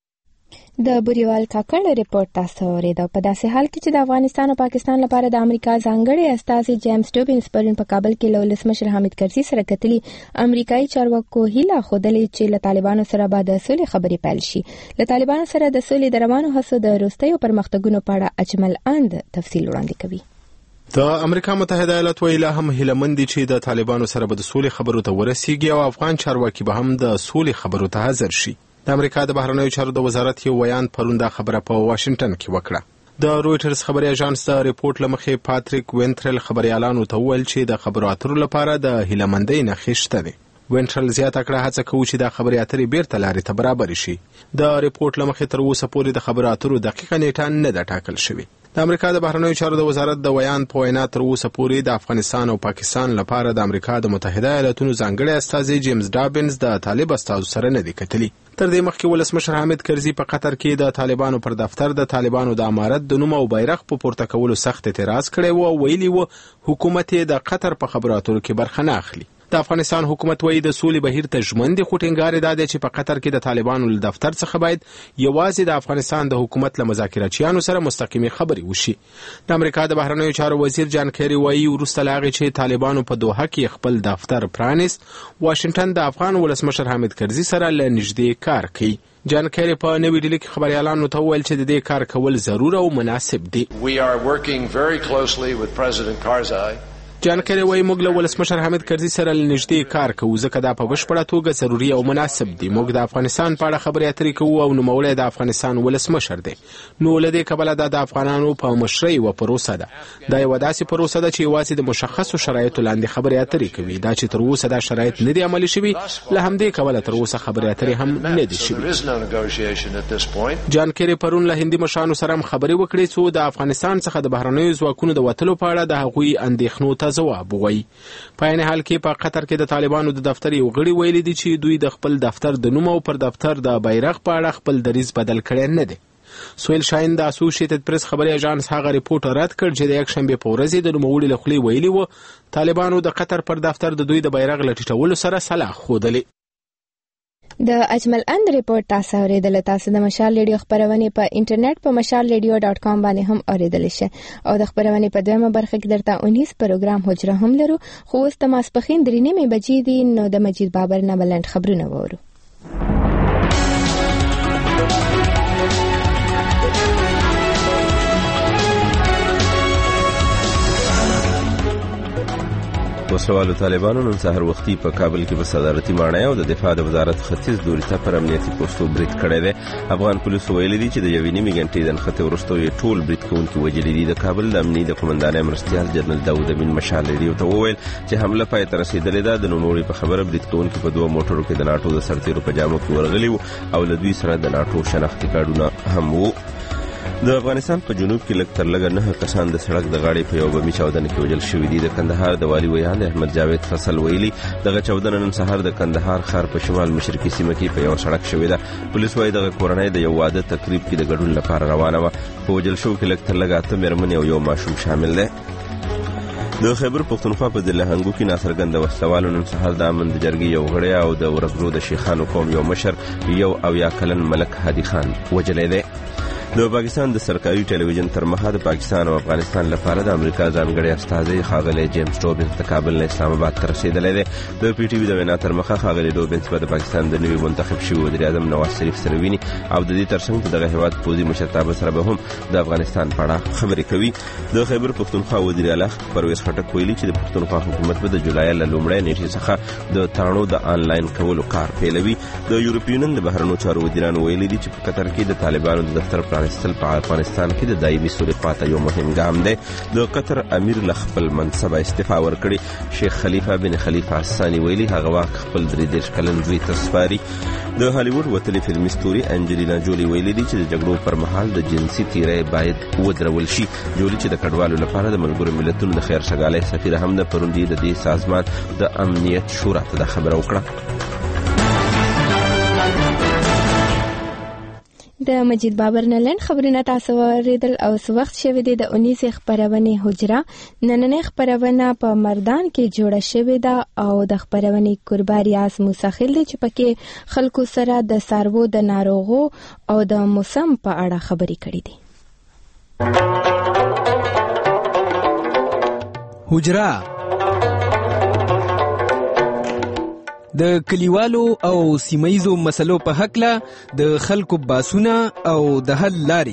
د بوریوال کاکړ ریپورت تاسو اوریدو. په داسې حال کې چې د افغانستان او پاکستان لپاره د امریکا ځانګړي استازي جیمز ټوبینز پرون په کابل کې له ولسمشر حامد کرزي سره کتلي، امریکایي چارواکو هیله ښودلې چې له طالبانو سره به د سولې خبرې پیل شي. له طالبانو سره د سولې د روانو هڅو د وروستیو پرمختګونو په اړه اجمل اند تفصیل وړاندې کوي. د امریکا متحده ایالات ویلا هم هیلمند چې د طالبانو سره به د سولې خبرو ته ورسیږي او افغان چارواکي به هم د سولې خبرو ته حاضر شي. د امریکا د بهرنیو چارو د وزارت یو ویان پرون دا خبره په واشنگټن کې وکړه. د رويټرز خبري اژانس د ریپورت لمخې پاتریک وینترل خبريالانو ته ویل چې د خبرو اترو لپاره د هیلمندۍ نښې شته دي. وینټرل زیاته کړه هڅه کوي چې دا خبرې اترې بیرته لارې ته برابر شي. د ریپورت لمخې تر اوسه پورې د خبرو اترو دقیقه نیټه نه ده ټاکل شوې. د امریکا د بهرنیو چارو د وزارت د ویان په وینا تر اوسه پورې د افغانستان او پاکستان لپاره د امریکا د متحده ایالاتونو ځانګړي استازي جیمز ډابینز د طالب استازو سره نه دي کتلي. تر دې مخکې ولسمشر حامد کرزي په قطر کې د طالبانو پر دفتر د طالبانو د امارت د نوم او بیرغ په پورته کولو سخت اعتراض کړی و او ویلي و حکومت د قطر په خبرو اترو کې برخه نه اخلي. د افغانستان حکومت وایي د سولې بهیر ته ژمن دي، خو ټینګار دا دی چې په قطر کې د طالبانو له دفتر څخه باید یوازې د افغانستان د حکومت له مذاکراتچیانو سره مستقیمي خبرې وشي. د امریکا د بهرنیو چارو وزیر جان کیری وایي وروسته له هغې چې طالبانو په دوحه کې خپل دفتر پرانیست، واشنګټن د افغان ولسمشر حامد کرزي سره له نږدې کار کوي. جان کیری په نوې ډیلي کې خبريالانو ته وویل چې د دې کار کول ضرور او مناسب دي. We are working very closely with President Karzai. جان کیری وایي موږ له ولسمشر حامد کرزي سره نږدې کار کوو ځکه دا په بشپړه توګه ضروري او مناسب دي. موږ د افغانستان په اړه خبرې اترې کوو او نوموړی د افغانستان ولسمشر دی. نو له دې کبله دا د افغانانو په مشرۍ یوه پروسه ده. دا یوه داسې پروسه ده چې یوازې د مشخصو شرایطو لاندې خبرې اترې کوي. دا چې تر اوسه دا شرایط نه دي عملي شوي، له همدې کبله تر اوسه خبرې اترې هم نه دي شوي. جان کیری پرون له هندي مشرانو سره هم خبرې وکړې څو د افغانستان څخه د بهرنیو ځواکونو د وتلو په اړه د هغوی اندېښنو ته ته ځواب ووایي. په عین حال کې په قطر کې د طالبانو د دفتر یو غړي ویلي دي چې دوی د خپل دفتر د نوم او پر دفتر د بیرغ په اړه خپل دریځ بدل کړی نه دی. سویل شاین د اسوسییټډ پریس خبري اژانس هغه ریپورت رد کړ چې د یک شنبه په ورځ د نوموړي له خولې ویلي و طالبانو د قطر پر دفتر د دوی د بیرغ لټیټولو سره صلاح ښودلې. د اجمل اند ریپورت تاسو اوریدل. تاسو د مشال ریډیو خبرونه په انټرنیټ په mashalradio.com باندې هم اوریدل شئ او د خبرونه په دویمه برخه کې درته 19 پروګرام حجره هم لرو. خو اوس د ماسپخین 3:30 بجې دي نو د مجید بابر نه بلند خبرونه وورو. وسوالو طالبانو نن سحر وختي په کابل کې په صدارتي ماڼۍ او د دفاع د وزارت ختیځ دوري ته پر امنیتي پوسټو برید کړی دی. افغان پولیسو ویلي دي چې د 1.5 غنټې د نښتې وروسته یې ټول برید کوونکي وژلي دي. د کابل د امنیي د قومندانۍ مرستیال جنرال داود امین مشال ریډیو ته وویل چې حمله پای ته رسېدلې ده. د نوموړي په خبره برید کوونکي په 2 موټرو کې د ناټو د سرتیرو په جامو کې ورغلي وو او له دوی سره د ناټو شناختي کارډونه هم وو. د افغانستان په جنوب کې لږ تر لږه 9 کسان د سړک د غاړې په یو بمي چاودنه کې وژل شوي دي. د کندهار د والي ویان احمد جاوید فصل ویلي دغه چاودنه نن سهار د کندهار ښار په شمال مشرقي سیمه کې په یو سړک شوې ده. پولیس وايي دغه کورنۍ د یو واده تقریب کې د ګډون لپاره روانه وه. په وژل شوو کې لږ تر لږه 8 مېرمنې او یو ماشوم شامل دی. د خیبر پښتونخوا په ضلع هنګو کې ناڅرګنده وسلوالو نن سهار د امن د جرګې یو غړی او د ورغلو د شیخانو قوم یو مشر 1 کلن ملک هادي خان وژلی دی. د پاکستان د سرکاري ټلویزیون تر مخه د پاکستان او افغانستان لپاره د امریکا ځانګړي استازي ښاغلی جیمز ډوبنز د کابل نه اسلام آباد ته رسېدلی دی. د پی ټي وي د وینا تر مخه ښاغلی ډوبنز به د پاکستان د نوي منتخب شوي وزیر اعظم نواز شریف سره ویني او د دې ترڅنګ د دغه هیواد پوځي مشرتابه سره به هم د افغانستان په اړه خبرې کوي. د خیبر پښتونخوا وزیر اعلی پرویز خټک ویلي چې د پښتونخوا حکومت به د جولای له لومړۍ نیټې څخه د تاڼو د آنلاین کولو کار پیلوي. د یورپي یونین د بهرنیو چارو وزیرانو ویلي دي چې په قطر کې د طالبانو د دفتر پرانیستل په افغانستان کې د دایمي سولې خواته یو مهم ګام دی. د قطر امیر له خپل منصبه استعفا ورکړي. شیخ خلیفه بن خلیفه الثاني ویلي هغه واک خپل 33 کلن زوی ته سپاري. د هالیوډ وتلې فلمي ستوري انجلینا جولی ویلي دي چې د جګړو پر مهال د جنسي تیری باید ودرول شي. جولی چې د کډوالو لپاره د ملګرو ملتونو د خیرښګالۍ سفیره هم د پروندي د دې سازمان د امنیت شورا ته د خبره وکړه. د مجید بابر نلند خبرونه تاسو اوریدل او څه وخت شوی دی د 19 خبرونه حجره. نننۍ خبرونه په مردان کې جوړه شوې ده او د خبرونه قرباریاس موسخیل دی چې پکې خلکو سره د سارو د ناروغو او د موسم په اړه خبرې کړې دي. حجره د کلیوالو او سیمایزو مسلو په حقله د خلکو باسونه او د حل لاري.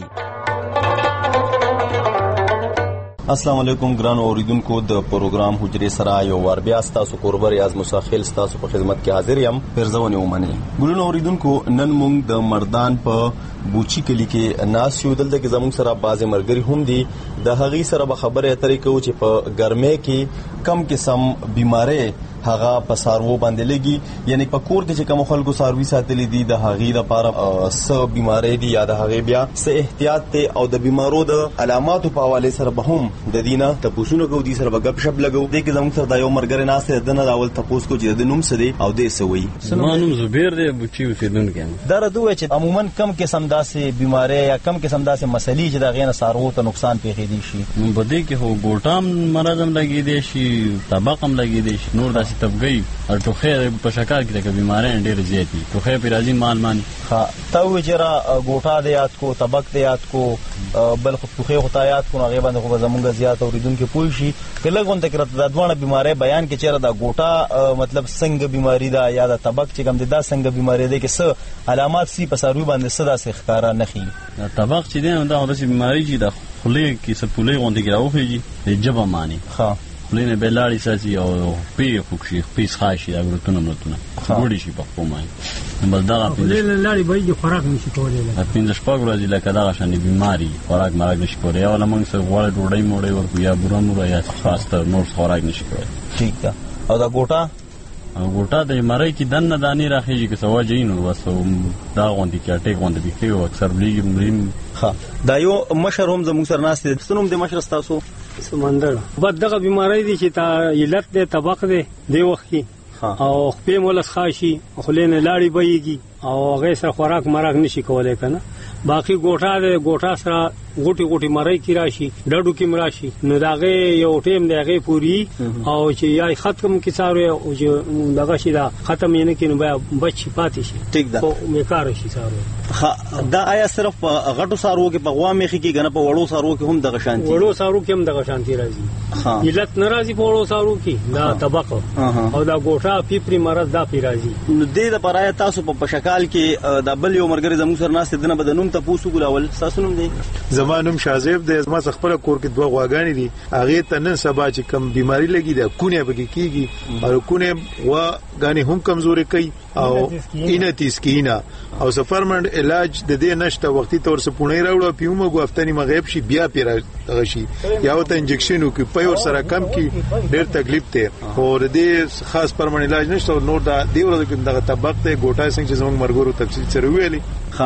السلام علیکم ګران اوریدونکو د پروګرام حجره سره یو ور بیا تاسو قربر یاز مساخیل تاسو په خدمت کې حاضر یم. پرځونه ومني ګلون اوریدونکو نن موږ د مردان په بوچی کلی کې ناس یو دلته کې زموږ سره بازه مرګري هم دي. د هغي سره به خبره اترې کوو چې په ګرمه کې کم قسم بیماری هغه په سارو باندې لګي یعنی په کور کې چې کوم خلکو ساروي ساتلې دي د هغي لپاره څه بیماری دي یا د هغي بیا څه احتیاط ته او د بیمارو د علاماتو په حواله سره به هم د دینه تپوسونو کو دي سره به غب شپ لګو. د کې زموږ سره د یو مرګره ناس ته دنه راول تپوس کو چې د نوم څه دی او د سوي زمانوم زبیر دی بچي وسیدون کې دا راځي چې عموما کم قسم داسې بیماری یا کم قسم داسې مسلې چې د غینه سارو ته نقصان پیښې دي شي. نو بده کې هو ګوټام مرزم لګي دي شي طبقم لګي دي شي نور داسې تبګي او ټوخه په شکار کې د بیماری ډېر زیات دي. ټوخه په راځي مال ها تا وجرا ګوټا د یاد کو طبق د یاد کو بل خو ټوخه هوتا یاد کو هغه باندې خو زمونږ زیات اوریدونکو پوي شي کله غونډه کې د دوه بیماری بیان کې چیرې د ګوټا مطلب څنګه بیماری دا یا د طبق چې کوم دا څنګه بیماری ده کې څه علامات سي په ساروي باندې صدا سي ښکارا نخي. طبق چې دا د بیماری چې د خولې کې سپولې غونډه کې راوخیږي د جبه معنی ها خولې بلاري ساسي او پی خوشي پیس خاشي دا ورتونه مرتونه ګوډي شي په کومای بل دا خولې لاري به خوراک نشي کولای. پینځه شپږ ورځې لکه دا شان بیماری خوراک مرګ نشي کولای او لمونږ سره غوړ ډوډۍ موړې ورکو یا بورانو یا خاصه نور خوراک نشي کولای. ٹھیک ده. او دا ګوټا د مړی کې دنه دانی راخیږي که سوا جینو وسو دا غوندي کې اٹیک غوندي کې اکثر بلیږي مریم. ها دا یو مشر هم زموږ سره ناست دي. څنوم د مشر تاسو سمندر بد دغه بیماری دي چې تا علت د طبق دی وخت کې او خپل مولس خاشي خلینه لاړی بيږي او هغه سره خوراک مرګ نشي کولای کنه باقي ګوټا سره ګوټي مړی کی راشي ډډو کی مراشي نو داغه یو ټیم دغه پوری او چې یا ختم کی ساره او چې دغه شي دا ختم یې نه کینو بیا بچی پاتې شي ټیک ده او میکار شي ساره دا آیا صرف غټو سارو کې په غوا میخي کې غنه په وړو سارو کې هم دغه شانتي وړو سارو کې هم دغه شانتي راځي علت ناراضي په وړو سارو کې دا طبق او دا ګوټا پیپری مرض دا پی راځي نو دې د پرای تاسو په شکال کې د بل یو مرګري زمو سره ناس دنه بدنوم ته پوسو ګلاول تاسو نوم دی زمانوم شازیب د زما خپل کور کې دوه غواګانی دي هغه ته نن سبا چې کم بیماری لګي دا کونه بګی کیږي او کونه غاني هم کمزوري کوي او اینه تسکینا او سفرمند علاج د دې نشته وختي تور سره پونه راوړو پیومه غوفتنی مغیب شي بیا پیر غشي یا ته انجکشن وکي په ور سره کم کی ډېر تکلیف ته او دې خاص پرمن علاج نشته نور دا دی ورته کې دغه طبق ته ګوټا څنګه چې زموږ مرګورو تفصیل سره ویلي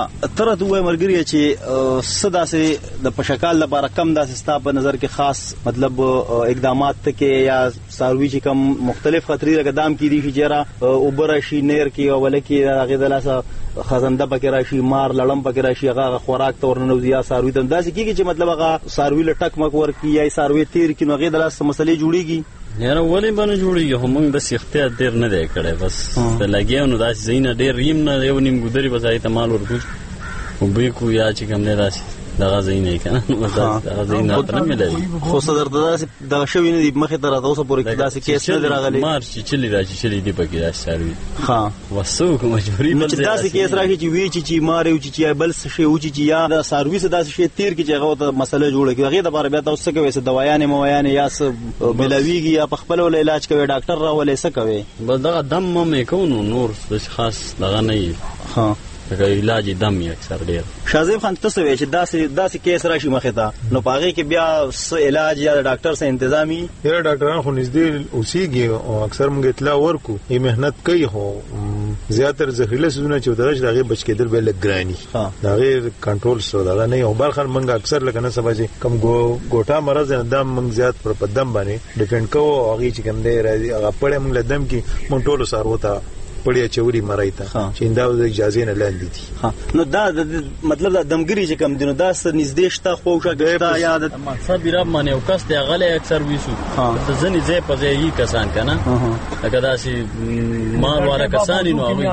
تر دوه مرګري چې صدا سه د پشکال لپاره کم داسې ستا په نظر کې خاص مطلب اقدامات ته کې یا ساروي چې کم مختلف خطرې اقدام کړي چې جره اوبر شي نیر کې او ولکه هغه د لاسه خزنده پکې راشي مار لړم پکې راشي هغه خوراک تورنو زیات ساروي ته داسې کیږي چې مطلب هغه ساروي لټک مک ور کی یا ساروي تیر کې نو هغه د لاسه مسلې جوړيږي یاره ولې باندې جوړیږي هم بس اختیار ډیر نه دی کړی بس لګیو نو داسې زینه ډیر ریم نه یو نیم ګودري بځای ته مال ورکوي او به کو یا چې کوم نه راشي دغه زینه کنه دغه زینه تر ملي خو صدر داسې د شوی نه دی مخه تر اوسه پورې داسې کیس نه راغلی مار چې چلی راځي چلی دی پکې داسې ساروي ها وسو کوم جوړی بل داسې کیس راځي چې وی چې مارو چې بل څه شی او چې یا د سرویس داسې شی تیر کې چې هغه ته مسله جوړه کوي هغه د بار بیا تاسو کوي څه دوايانې مویانې یا څه ملاویږي یا په خپل ول علاج کوي ډاکټر را ولې څه کوي بل دغه دم مې کوو نور خاص دغه نه ها دغه علاج دم یې اکثر ډیر شازیب خان تاسو وی چې داسې کیس راشي مخه ته نو پاره کې بیا څه علاج یا ډاکټر سره انتظامی یا ډاکټران خو نږدې اوسېږي او اکثر موږ اطلاع ورکو یې مهنت کوي هو زیاتره زهريله سونه چې دغه بچ کېدل به لګرانی دا غیر کنټرول سره دا نه او بل خل موږ اکثر لکنه سبا چې کم ګوټا مرز دم موږ زیات پر پدم باندې ډیپند کوو هغه چې کوم دی راځي هغه پړې موږ لدم کې مونږ ټول سره وتا پړیا چوري مړای ته چې دا د اجازه نه لاندې دي نو دا مطلب دا دمګری چې کم دینو دا سر نږدې شته خو شګه یاد مقصد بیره باندې او کس ته غلې اکثر ویسو ته ځنی ځای په ځای کسان کنه اګه داسي مال والا کسان نو هغه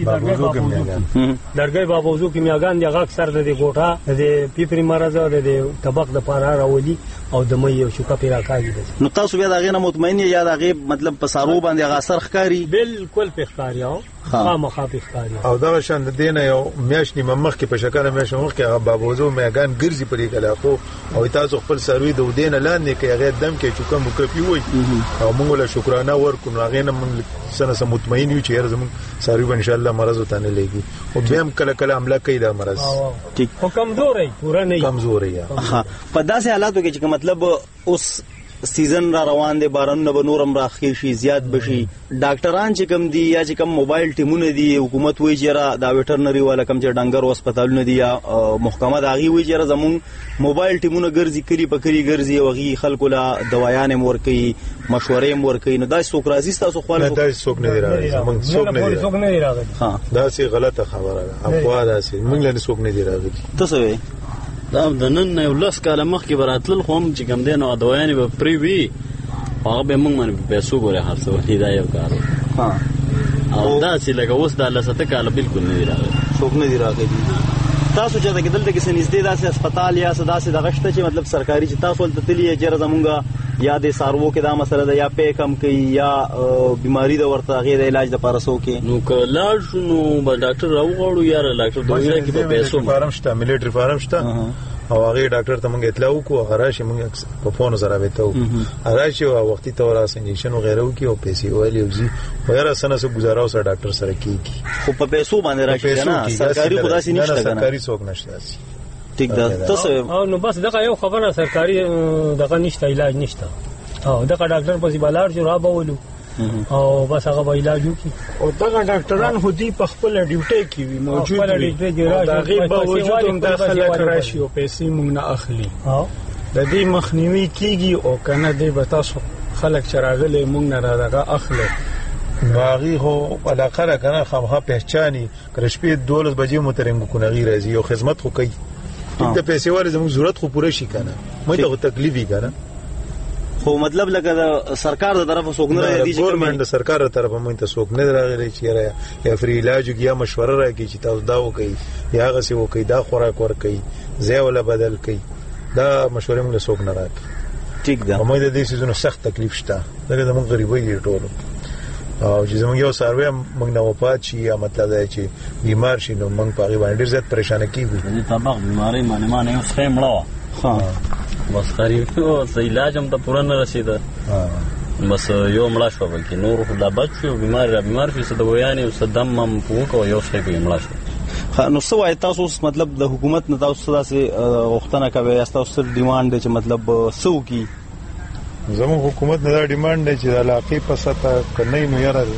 درګي بابوزو کې میاګان دي هغه اکثر د ګوټا د پیپری مرز او د طبق د پاره راولي او د مې یو شوکا پیرا کوي نو تاسو بیا دا غنه مطمئن یا دا غي مطلب پسارو باندې هغه اثر ښکاری بالکل پخکاری او خامخا پخکاری او دا شان د دینه یو میاشنی مخ کې په شکل میاشنې مخ کې هغه بابوزو میاګان ګرځي پرې کله خو او تاسو خپل سروي د دینه لاندې کې هغه دم کې چوکم وکپی وای او موږ له شکرانه ورکو نو هغه نه موږ سره مطمئن یو چې هر زموږ سروي ان شاء الله مرز وته نه لګي او بیا هم کله کله عمله کوي دا مرز ټیک او کمزوري پورا نه کمزوري ها په داسې حالاتو کې چې مطلب اوس سیزن را روان دي بارانونه به نورم راخي شي زیات بشي ډاکټران چې کم دي یا چې کم موبایل ټیمونه دي حکومت وی جره دا ویټرنری والا کم چې ډنګر هسپتالونه دي یا محکمه داغي وی جره زمون موبایل ټیمونه ګرځي کری پکري ګرځي او غي خلکو لا دوايان مور کوي مشورې مور کوي نو دا څوک راځي تاسو خپل دا څوک نه راځي زمون څوک نه راځي ها دا سي غلطه خبره ده افوا ده سي موږ له څوک نه راځي تاسو وی دا د نن یو لاس کاله مخکې براتل خو هم چې کوم دین او دوايانې به پری وی هغه به موږ باندې پیسو ګوره هرڅه دی دا یو کار او دا چې لکه اوس د لاسته کاله بالکل نه دی راغلی څوک نه دی راغلی تاسو چې دغه دلته کې سنځدې داسې هسپتال یا داسې دغه شته چې مطلب سرکاري چې تاسو ولته تللی جره زمونږه یا د سارو کې دا مسله ده یا پې کم کوي یا بیماری د ورته غیر علاج د پارسو کې نو کله شنو به ډاکټر راوغړو یا ډاکټر دوی کې په پیسو فارم شته ملټری فارم شته او هغه ډاکټر ته موږ اطلاع وکړو هغه راشي موږ په فون سره وته راشي او وختي تور اس انجکشن وغیرہ وکي او پیسې وایي او زی وغیرہ سره سره گزارو سره ډاکټر سره کیږي خو په پیسو باندې راشي نه سرکاري خدا سي نشته کنه سرکاري څوک نشته ټیک ده تاسو او نو بس دغه یو خبره سرکاري دغه نشته علاج نشته او دغه ډاکټر په بلار جو را بولو او بس هغه علاج وکي او دغه ډاکټران هدي په خپل ډیوټي کې وي موجود وي دا غي په وجود هم داخله راشي او پیسې موږ نه اخلي د دې مخنیوي کیږي او کنه دې به تاسو خلک چراغله مونږ نه راغه اخله باغی هو علاقه را کنه خامخا پہچانی کرشپې 12 بجې مترنګ کو نغی راځي او خدمت خو کوي د پیسې واره زموږ ضرورت خو پوره شي کنه مې ته تکلیفي کنه خو مطلب لکه سرکار د طرفه څوک نه راځي چې ګورنمنت د سرکار تر طرفه مونږ ته څوک نه راغلی چې یا فری علاج یا مشوره راکړي چې تاسو دا وکړي یا غسي وکړي دا خوراک ورکړي ځای ولا بدل کړي دا مشورې موږ څوک نه راکړي ټیک ده مې د دې سيزونو سخت تکلیف شته دغه زموږ غریبۍ دی ټولو او چې زموږ یو سروې موږ نه وپات شي یا مطلب دا چې بیمار شي نو موږ په غیبه ډیر زیات پریشان کیږو دې طبق بیماری مانه یو څه مړه ها بس غریب او علاج هم ته پوره نه رسیده بس یو مړه شو بلکې نور خدا بچو بیمار شي څه د ویانې او څه دم هم پوکو یو څه کې مړه شو نو څه وایي تاسو مطلب د حکومت نه تاسو داسې غوښتنه کوي تاسو ډیماند چې مطلب څو کی زموږ حکومت نه دا ډیماند دی چې د علاقې په سطح کنه نو یاره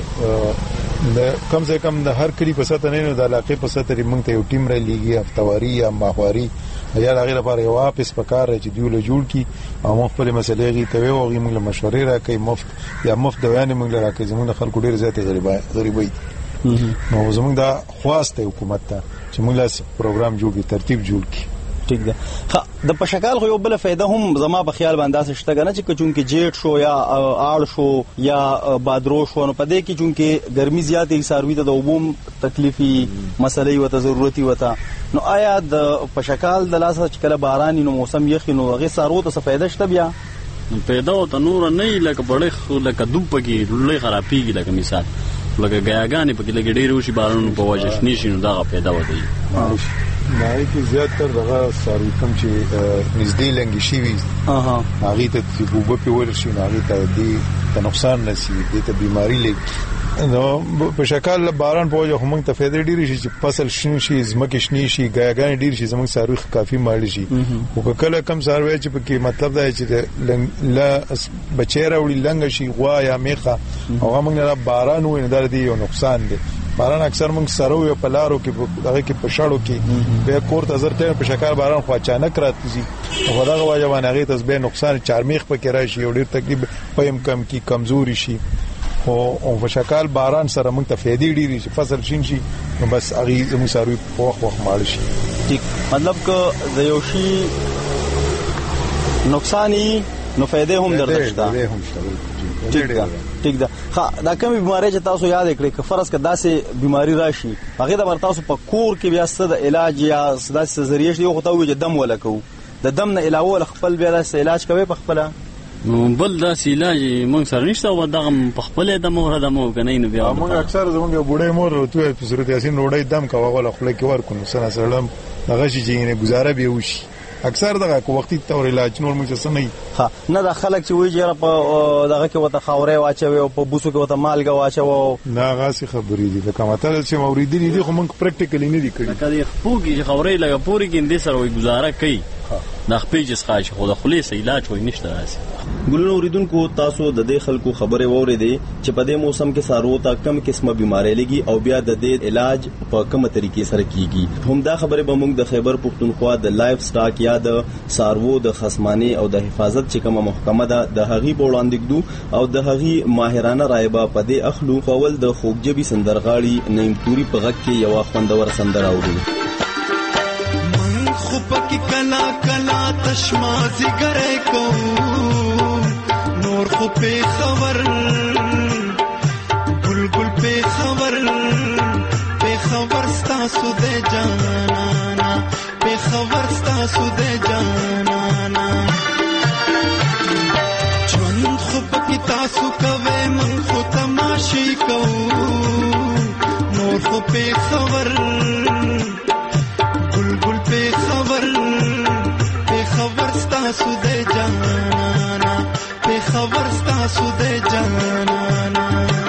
د کم سے کم د هر کلی په سطح نه نو د علاقې په سطح موږ ته یو ټیم را لیږي هفتواری یا ماهواري یا هغه لپاره یو واپس پکار چې دیول جوړ کی او مخفل مسلې غي ته وي موږ له مشورې راکې مفت دویان موږ له راکې زموږ خلکو ډیر زیات غریبۍ نو زموږ دا خواسته حکومت ته چې موږ له پروګرام جوړ کی ترتیب جوړ کی ټیک ده د پشکال خو یو بل فائدہ هم زما په خیال باندې شته کنه چې چونکه جیټ شو یا آړ شو یا بادرو شو نو پدې کې چونکه ګرمي زیاتې ساروي ته د عموم تکلیفي مسلې وته ضرورتي وته نو آیا د پشکال د لاسه چې کله باران نو موسم یخ نو هغه سارو ته څه فائدہ شته بیا پیدا او تنور نه لکه بړې لکه دوب پکې لولې خرابېږي لکه مثال لکه غیاګانې پکې لګې ډېر وشي بارانو په وجه شنی شي نو دا پیدا وځي نای کې زیاتره دغه ساروي کم چې نږدې لنګي شي وي هغه ته چې بوبه په ورشي هغه ته دې نقصان نشي دې ته بیماری لګي نو په شکل باران په وجه هم ته فائدې ډېری شي چې فصل شین شي زمکه شنی شي غیاګان ډېر شي زموږ ساروي کافي ماړي شي او کله کم ساروي چې په مطلب دا چې لا بچیره وړي لنګ شي غوا یا میخه او موږ نه باران وې نه درې یو نقصان دی باران اکثر موږ سره یو په لارو کې دغه کې په شاړو کې به کور ته زر ټیم په شکل باران خو اچانک راتږي او دغه وجه باندې هغه ته به نقصان چارمیخ په کې راشي او ډېر تکلیف پېم کم کی کمزوري شي او په شکل باران سره موږ ته فائدې ډېری شي فصل شین شي نو بس هغه زموږ ساروي په وخت ماړ شي ټیک مطلب که د یو شي نقصانی نو فائدې هم درته ټیک ده دا کوم بیماری چې تاسو یاد کړئ که فرض کړه داسې بیماری راشي هغه د تاسو په کور کې بیا ست د علاج یا داسې ذریعہ دی خو ته وي چې دم ولکو د دم نه علاوه خپل بیا داسې علاج کوي په خپل بل داسې علاج مونږ سره نشته او دغه په خپل دم او دم او کنه نو بیا مونږ اکثر زموږ بوډۍ مور ته په صورت یاسین روړی دم کاوه غل خپل کې ورکو سره سره دغه شي چې نه گزاره به وشي اکثر دغه وختي تور علاج نور موږ څه نه ها نه د خلک چې وی جره په دغه کې وته خاورې واچوي او په بوسو کې وته مالګه واچو نه غاسي خبرې دي لکه ماته چې موریدي دي خو موږ پریکټیکلی نه دي کړی کله خپوږي خاورې لګه پوری کې اندې سره وي گزاره کوي د خپېجس خاص خو د خلیص علاج وای نشته راسي ګلونو اوریدونکو تاسو د دې خلکو خبره وورېدې چې په دې موسم کې سارو ته کم قسمه بیماری لګي او بیا د دې علاج په کومه طریقې سره کیږي هم دا خبره به موږ د خیبر پختونخوا د لایف سټاک یا د سارو د خصمانه او د حفاظت چې کومه محکمه ده د هغي وړاندې کړو او د هغي ماهرانه رایبه په دې اخلو خپل د خوګجبي سندرغاړي نیم توري په غږ کې یو خوندور سندره اوري خو پکې کلا کلا تشمازي ګره کو نور خو په خبر بلبل په خبر ستاسو د جانانا په خبر ستاسو د جانانا چون خو پکې تاسو کوي من خو تماشي کو نور خو په خبر ستاسو د جانانا په خبر ستاسو د جانانا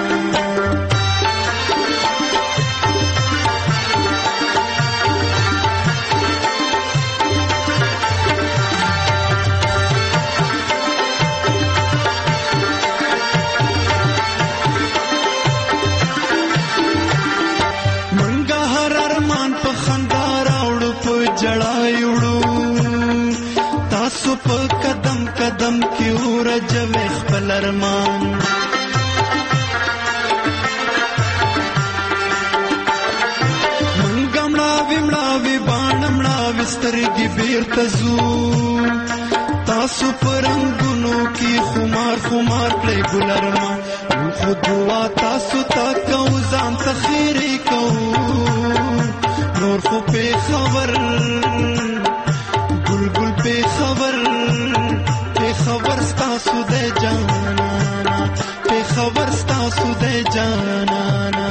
منګه هر ارمان په خندا راوړو په جړایوړو تاسو په عالم کې ورجوي خپل ارمان منګ مړاوي باڼه سترګې بیرته ځو تاسو پرنګونو کې خمار کړئ ګل ارمان خو دعا تاسو ته کوو ځان ته خیرې کوو نور خو په خبر ګل په خبر ستاسو د جانانا په خبر ستاسو د جانانا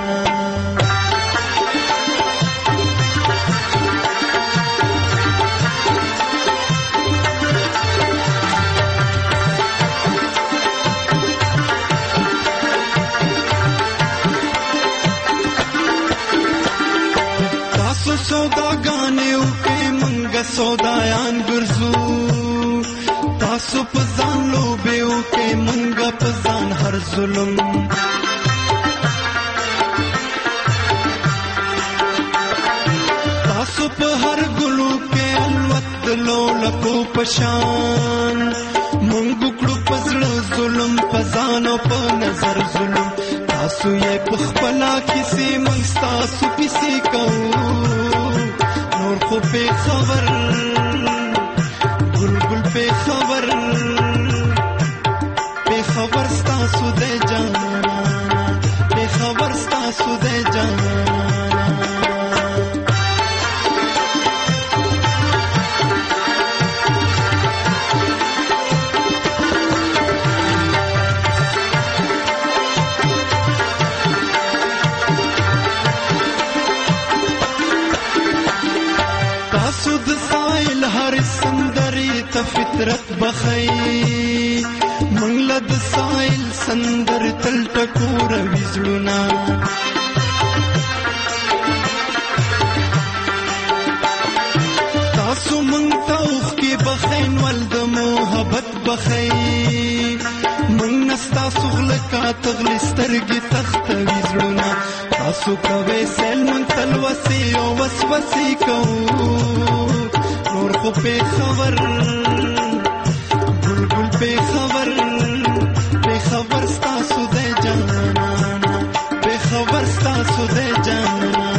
سوداګانې وکړئ موږ سودایان ګرځو تاسو په ځان لوبې وکړئ موږ په ځان هر ظلم تاسو په هر ګلو کې الوت د لولکو په شان موږ کړو په زړه ظلم په ځان او په نظر ظلم تاسو یې په خپله کیسې موږ ستاسو کیسې کوو نور خو په خبر ګل په خبر ستاسو د جانانا په خبر ستاسو د جانانا فطرت بخی منگل د سائل سندر تل ټکور وزړونا تاسو مونږ ته اوخ کې بخین ول د محبت بخی مونږ نستا سغله کا تغلی سترګې تخت وزړونا تاسو کوي سل مونږ تل وسی او وسوسې کوو نور خو په خبر په خبر ستاسو د جانانا په خبر ستاسو د جانانا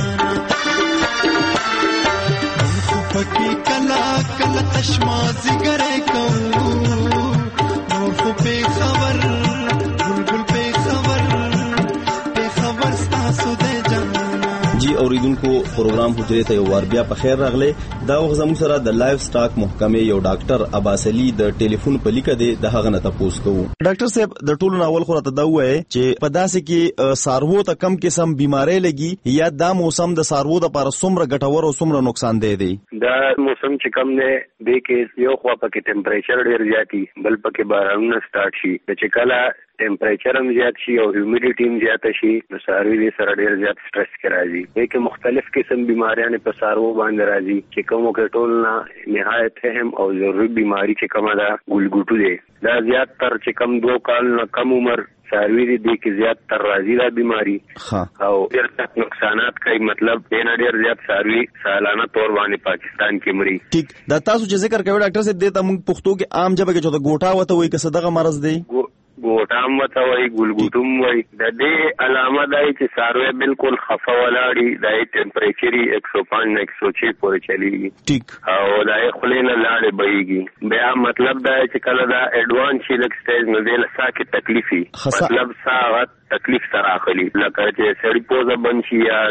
خو پکې کلا تشمازي ګرې کوو نور خو په خبر ستاسو د جانانا جی اوریدونکو پروګرام حجرې ته یو وار بیا په خیر راغله دا وخت زموږ سره د لایف سټاک محکمې یو ډاکټر عباس علي د ټلیفون په لیکه دی د هغه نه تاسو کوو ډاکټر صاحب د ټولو ناول خو راته دا وایي چې په داسې کې سارو ته کم قسم بيمارۍ لګي یا دا موسم د سارو د لپاره څومره ګټور او څومره نقصان دی دا موسم چې کم نه دی کې یو خوا پکې ټمپریچر ډیر زیاتی بل پکې بارانونه سٹارټ شي چې کله ټمپریچر هم زیات شي او هیومیډیټي هم زیات شي نو ساروی دې سره ډیر زیات سټرس کې راځي کې مختلف قسم بیماریاں په سارو باندې راځي چې کومو کې ټول نه نهایت اهم او ضروري بیماری چې کومه ده ګلګوټو دی دا زیات تر چې کم 2 کال نه کم عمر ساروی دې کې زیات تر راځي دا بیماری او ډیر نقصانات کوي مطلب ډیر زیات ساروی سالانه تور باندې پاکستان کې مري ټیک دا تاسو چې ذکر کوي ډاکټر صاحب دې ته موږ پښتو کې عام جبه کې چې ګوټا وته وایي که صدقه مرز دی ګوټام وته وایي ګلګوټوم وایي د دې علامه دا چې ساروی بالکل خفه ولاړی د ټمپریچر 105 نه 106 پورې چلیږي ټیک او دا خلینه لاړې بهيږي بیا مطلب دا چې کله دا ایڈوانس شیلک سټیج نو د لسا کې تکلیفي مطلب ساعت تکلیف سره اخلي لکه چې سړی پوزه بنشي یا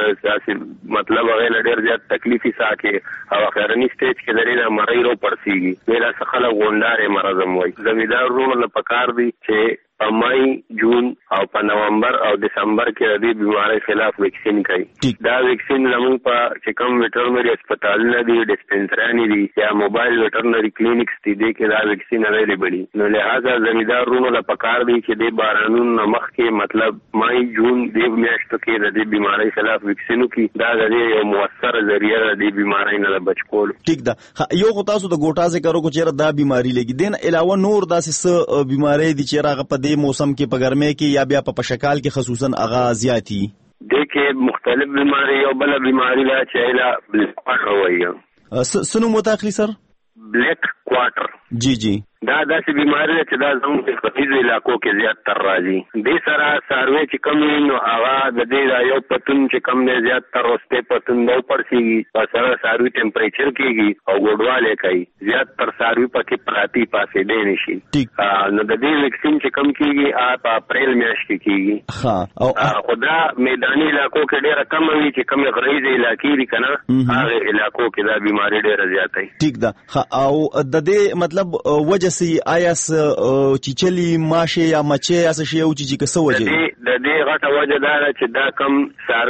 مطلب هغه ډېر زیات تکلیفي ساکه او اخرنی سټیج کې درې مړی رو پرسیږي ویلا څخه غونډاره مرزم وای زمیدار روم نه پکار دی چې په مای جون او په نومبر او دسمبر کې د دې بیماری خلاف ویکسین کوي دا ویکسین لمون په چې کوم ویټرنری هسپتالونه دي ډسپنسري دي یا موبایل ویټرنری کلینکس دي کې دا ویکسین اویلیبل دي نو لہذا زمیدار روم نه پکار دی چې د بارانونو نمخ کې مطلب مای جون د میاشتو کې د دې بیماری خلاف ویکسینو کې دا د یو موثر ذریعہ د دې بیماری نه بچ کول ټیک ده یو خو تاسو د ګوټا ذکر وکړو چې دا بیماری لګي دین علاوه نور داسې بیماری دي چې راغه په دې موسم کې په ګرمۍ کې یا بیا په پشکال کې خصوصا اغازياتي د کې مختلف بیماری او بل بیماری لا چایلا بلیک کوارټر وایي سنو متأخر سر بلیک کوارټر جی دا داسې بیماری چې دا زموږ په ختیځو علاقو کې زیات تر راځي. دې سره څاروي چې کم وي نو هغه د دې یو پتون چې کم دی زیات تر وسته پتون نو پرسیږي په سره څاروي ټمپریچر کېږي او ګډواله کوي زیات تر څاروي پکې پراتی پاسې دی نشي. نو د دې ویکسین چې کم کېږي په اپریل میاشت کې کېږي او خدا میداني علاقو کې ډېر کم وي چې کم غریزي علاقې دي کنه هغه علاقو کې دا بیماری ډېر زیات وي. ٹھیک ده. او د دې مطلب وجه سي آیاس چیچلی ماشه یا مچه یا څه شی او چې کسه وجه د دې غټه وجه دا چې دا کم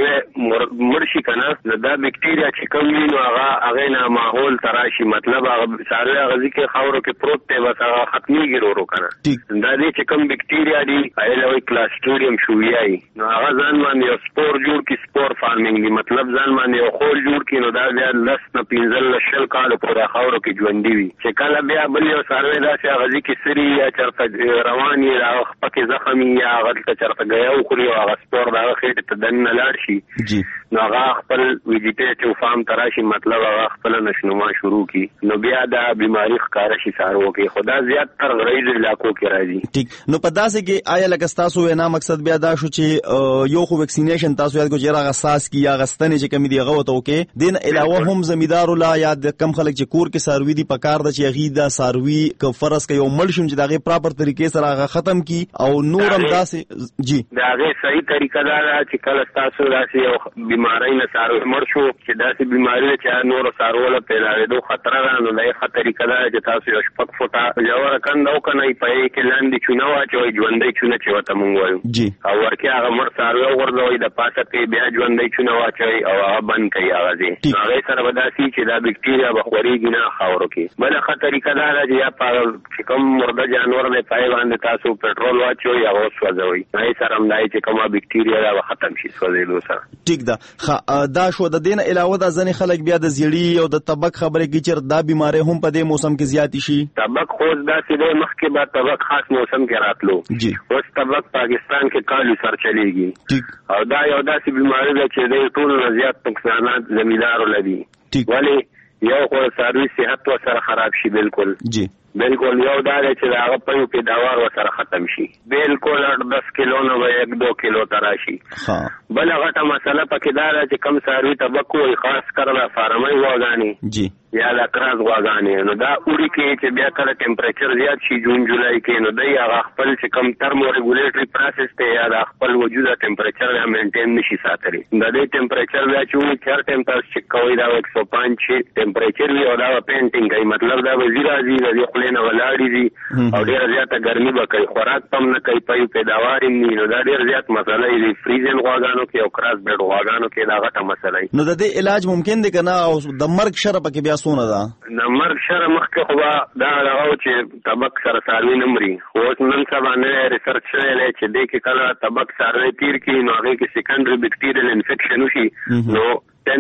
څاروي مرشي کنه دا بکټیریا چې کم وي نو هغه نه ماحول تراشي مطلب هغه څاروي غزي کې خاورو کې پروت دی بس هغه ختميږي ورو کنه. دا دې چې کم بکټیریا دي ایلوي کلاسټریډیم شویای نو هغه ځان باندې یو سپور جوړ کی سپور فارمینګ دی مطلب ځان باندې یو خول جوړ کی نو دا بیا لس نه 15 کال پورې خاورو کې ژوند دی چې کله بیا بل یو څاروي دا چې غزي کې سری یا چرته رواني راغ پکې زخمي یا غلطه چرته غيو خوري هغه سپور دا خېټه ته دن لاړ شي جی نو هغه خپل ویجیټیټیو فارم تراشي مطلب هغه خپل نشنما شروع کی نو بیا دا بیماری ښکار شي سارو کې خدا زیات تر غریز علاقو کې راځي. ٹھیک نو په داسې کې آیا لکه تاسو وینا مقصد بیا دا شو چې یو خو ویکسینیشن تاسو یاد کو چې راغ اساس کی یا غستنې چې کمی دی غوته وکي دین علاوه هم زمیدار لا یاد کم خلک چې کور کې ساروی دی پکار د چې غیدا ساروی ک فرض ک یو ملشم چې دغه پراپر طریقې سره هغه ختم کی او نورم داسې جی دغه صحیح طریقه دا چې کله تاسو داسې یو بیماری نه ساروی مړ شو چې داسې بیماری چې نور سارول پیدا دو خطر نه نو دغه طریقه دا چې تاسو یو شپک فوټا جوړ کندو کنه پې کې لاندې چونه واچوي ژوندې چونه چې وته مونږ وایو جی او ورکه هغه مر ساروي ورځوي د پاسه کې بیا ژوندې چونه واچوي او هغه بند کوي هغه دي هغه سره وداسي چې دا بکټیریا بخوريږي نه خاورو کې بل ښه طریقه دا چې یا په کوم مرده جانور نه پای باندې تاسو پټرول واچوي هغه سوځوي نه سره هم دای چې کومه بکټیریا دا ختم شي سوځېدو سره. ټیک ده دا شو د دین علاوه د ځنې خلک بیا د زیړی او د تبک خبره کې چې دا بیماری هم په دې موسم کې زیات شي. تبک خو دا چې مخکې به تبک خاص موسم کې راتلو جی اوس تبک پاکستان کې کالو سر چلیږي او دا یو داسې بیماری ده چې د ټولو زیات نقصانات زمیندارو لري ولی یو خو سروي صحت و سره خراب شي بالکل جی بالکل یو دا چې هغه په پیداوار وسره ختم شي بالکل 10 کیلو نه 1-2 کیلو تراشي. بل غټه مسله پکې دا چې کم سروي تبکو خاص کړه فارمای وګانی جی یا د کراز غواګانې نو دا اوري کې چې بیا کله ټمپریچر زیات شي جون جولای کې نو دای هغه خپل چې کم ترمو ریګولیټری پروسس ته یا د خپل وجود ټمپریچر یا مینټین نشي ساتري دا د ټمپریچر بیا چې چر ټمپریچر چک کوي دا 105 ټمپریچر وی او دا پینټینګ کوي مطلب دا وزیر راځي د خلینو ولاړی دي او ډیر زیاته ګرمي به کوي خوراک کم نه کوي په پیداوار یې نو دا ډیر زیات مسله دی فریزن غواګانو کې او کراس بیډ غواګانو کې دا غټه مسله نو د دې علاج ممکن دی کنه او د مرګ شر پکې بیا سونه ده د مرګ شر مخکې خو دا راو چې تبک سره ساروي نمري خو نن سبا نه ریسرچ شوی چې د کې کله تبک ساروي تیر کې نو هغه کې سیکنډري بکټیریل انفیکشن وشي نو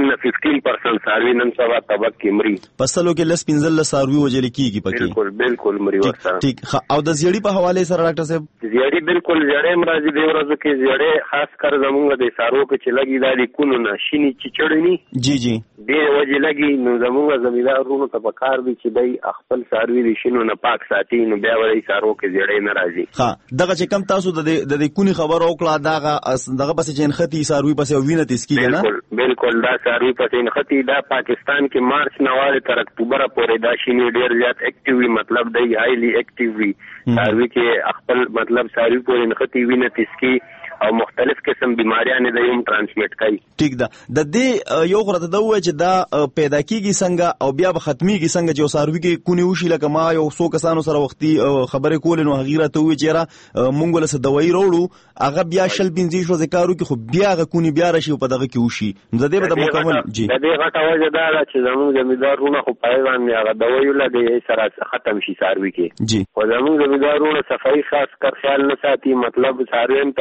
10-15% ساروي نن سبا تبک کې مري پسلو کې لس 15 ساروي وجل کیږي پکې بالکل مري ورسره ٹھیک او د زیړی په حواله سره ډاکټر صاحب زیړی بالکل زیړی مرضی دی ورځو کې زیړی خاص کر زمونږ د سارو کې چې لګي د کونو نشینی چې چړنی جی جی ډېر وجه لګي نو زموږ زمیندارونو ته پکار دي چې دای خپل ساروي د شینو نه پاک ساتي نو بیا ورای سارو کې زیړې نه راځي. ها دغه چې کم تاسو د کونی خبر او کړه دغه بس چې انختی ساروي پسې وینه تسکی نه بالکل دا ساروي پسې انختی دا پاکستان کې مارچ نواله تر اکتوبر پورې دا شینی ډېر زیات اکټیو وي مطلب دی هایلی اکټیو وي ساروي کې خپل مطلب ساروي پورې انختی وینه تسکی او مختلف قسم بیماریاں د یوم ترانسمیټ کوي. ٹھیک ده د دې یو غره ته وای چې دا پیدا کیږي څنګه او بیا به ختميږي څنګه چې ساروي کې کونی وشي لکه ما یو څو کسانو سره وختي خبرې کول نو غیره ته وای چې را مونږ له دوايي وروړو هغه بیا شل بنځي شو ذکرو کې خو بیا غ کونی بیا راشي په دغه کې وشي نو د دې به مکمل جی د دې غټه وجه دا چې زموږ زمیندارونه خو پایوان هغه دوايي لګي سره ختم شي ساروي کې جی خو زموږ زمیندارونه صفائی خاص کر خیال نه ساتي مطلب ساروي تړلې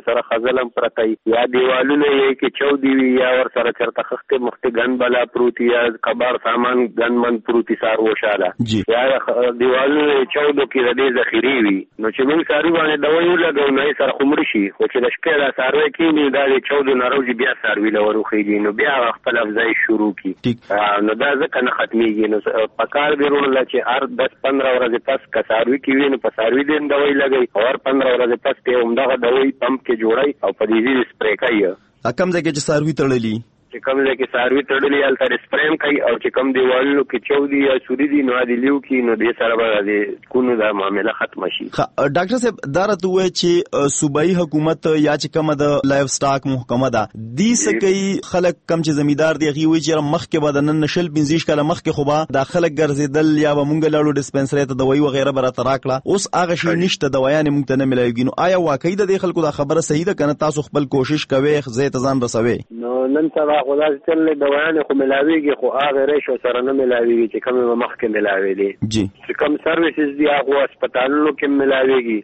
سره خزلم پرتای یا دیوالونه یې کې چودي وي یا ور سره چرته خخته مخته ګن بلا پروتي یا کبار سامان ګن من پروتي سار وشاله یا دیوالونه چودو کې د ذخیره وي نو چې موږ ساري باندې دوی لګو نه سره خمر شي خو چې د شپې لا ساروي کې نه دا چودو ناروجي بیا ساروي لوروخيږي نو بیا خپل افزای شروع کی نو دا ځکه نه ختميږي نو پکار دی ورول چې هر 10-15 ورځې پس کساروي کې ویني په ساروي دین دوی لګي اور 15 ورځې پس ته همدغه دوی پمپ کې جوړای او په دې سپری کوي کم ځای کې چې ساروي تړلي چې کوم ځای کې ساروي تړلي الته سپریم کوي او چې کوم دیوالونو کې چودي یا سوري دي نو د لیو کې نو دې سره به د کونو دا معاملې ختم شي. ډاکټر صاحب دا راته وایي چې صوبایي حکومت یا چې کومه د لایف سټاک محکمه ده دې سکه خلک کم چې زمیدار دی غي وي چې مخکې به د نن نشل 15 کاله مخکې خو به د خلک ګرځیدل یا به مونږ لاړو ډیسپنسری ته دوايي وغیرہ به تراکړه اوس هغه شی نشته دوايان مونږ ته نه ملایږي نو آیا واقعي د خلکو دا خبره صحیح ده کنه تاسو خپل کوشش کوئ زه تزان رسوي نو نن سبا خدای چې دوایان خو ملاویږي خو هغه ریشو سره نه ملاویږي چې کوم مخکې ملاوي دي چې کوم سرویسز دي هغه هسپتالونو کې ملاویږي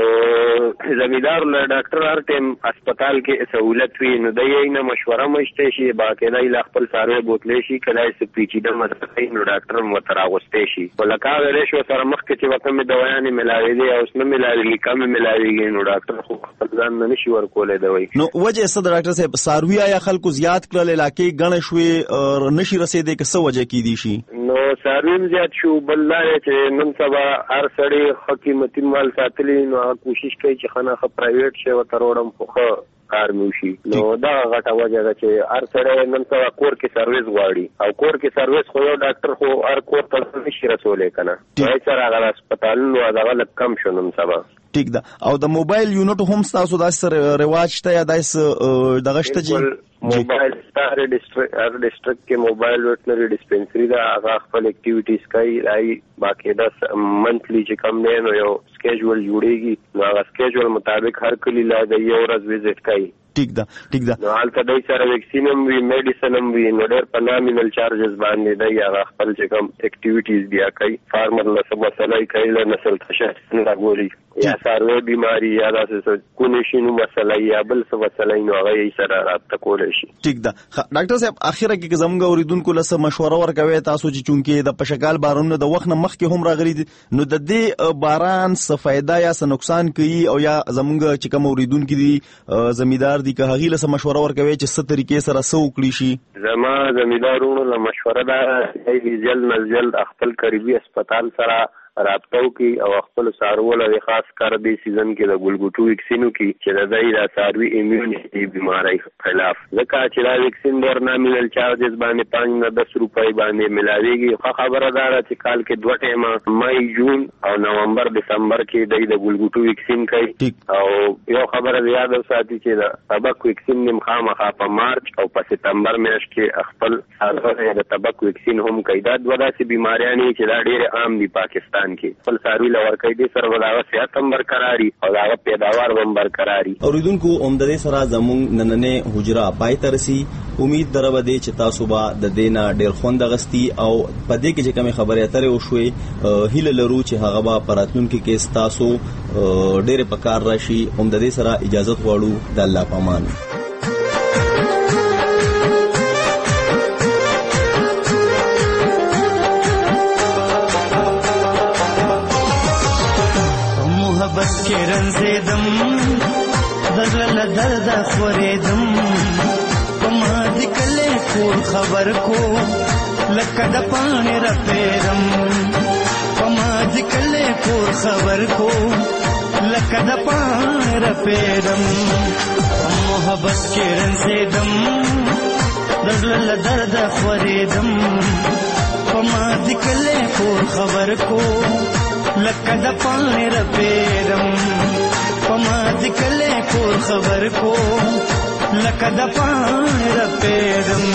او زمیدار له ډاکټر هر ټیم هسپتال کې سہولت وي نو د یې نه مشوره مشته شي باقاعده له خپل سروي بوتلې شي کله چې پیچیده مسئله نو ډاکټر مو تراغسته شي ولکه ریشو سره مخکې چې وکم دوایان ملاوي دي او اسنه ملاوي کم ملاويږي نو ډاکټر خو خپل ځان نه شي ورکولای دوی نو وجه څه ډاکټر صاحب ساروي یا خلکو زیات کړل علاقې غن شوي نشي رسیدې که څه وجه کې دي شي نو سارویم زیات شو بلدار چې نن سبا هر سړی حکیمتي مال ساتلی نو کوشش کوي چې خنه خ پرایویټ شي و تروړم خو کار موشي نو دا غټه وجه ده چې هر سړی نن سبا کور کې سرویس غواړي او کور کې سرویس خو یو ډاکټر خو هر کور ته نشي رسولې کنه وای سره هغه هسپتال نو هغه لک کم شو نن سبا ټیک ده او د موبایل یونټ هم تاسو د سره رواج ته یا داس دغه شته جی موبایل ستاره ډیسټریکټ کې موبایل ویټنری ډیسپنسری دا هغه خپل اکټیویټیز کوي راي باقاعده منثلی چې کوم نه نو یو سکیجول جوړیږي نو هغه سکیجول مطابق هر کلی لا د یو ورځ وزټ کوي ټیک ده نو حالت دای سره ویکسین هم وی میډیسن هم وی نو ډېر په نامینل چارجز باندې دی هغه خپل چې کوم اکټیویټیز بیا کوي فارمر له څه مسلې کوي له نسل تشخیص نه راغوري یا ساروي بیماری یا داسې کونی شنو مسلې یا بل څه مسلې نو هغه یې سره رابطه کولای شي ټیک ده ډاکټر صاحب اخیره کې زموږ اوریدونکو له مشوره ورکوي تاسو چې چونکې د پشکال بارونو د وخت نه مخکې هم راغلي نو د دې باران څه فائدہ یا څه نقصان کوي او یا زموږ چې کوم اوریدونکو دي زمیدار دي که هغه له مشوره ورکوي چې څه طریقې سره سو وکړي شي زما زمیدارونو له مشوره دا چې جلد نه جلد خپل قریبي هسپتال سره رابطه وکي او خپل سارول او خاص کار دی سیزن کې د ګلګوټو ویکسینو کې چې د دای د ساروي ایمیونټي بیماری خلاف ځکه چې دا ویکسین ډېر نامینل چارجز باندې 5-10 روپۍ باندې ملاويږي خو خبره دا چې کال کې دوه ټیمه مای جون او نومبر دسمبر کې دای د ګلګوټو ویکسین کوي او یو خبره یاد وساتئ چې د تبک ویکسین نیم خامخا په مارچ او په سپتمبر میاشت کې خپل سارول د تبک ویکسین هم کوي دا دوه داسې بیماریاں چې دا ډېر عام دي پاکستان کې خپل ساروي لور کوي د سر وداغه صحت هم برقراري او داغه پیداوار هم برقراري اوریدونکو اومدې سره زمونږ نننې حجره پای ترسي امید درو دې چې تاسو به د دینه ډېر خوند غستی او پدې کې چې کوم خبرې اترې وشوي هیله لرو چې هغه به پراتلونکو کې تاسو ډېر پکار راشي اومدې سره اجازه غواړو د الله پامان کې رنځېدم دغل درد خوریدم پما دې کله کور خبر کو لکه د پانی رپیدم پما دې کله کور خبر کو لکه د پانی رپیدم محبت کې رنځېدم دغل درد خوریدم پما دې کله کور خبر کو لکه د پانی رپیدم پما دکلے کور خبر کو لکه د پانی رپیدم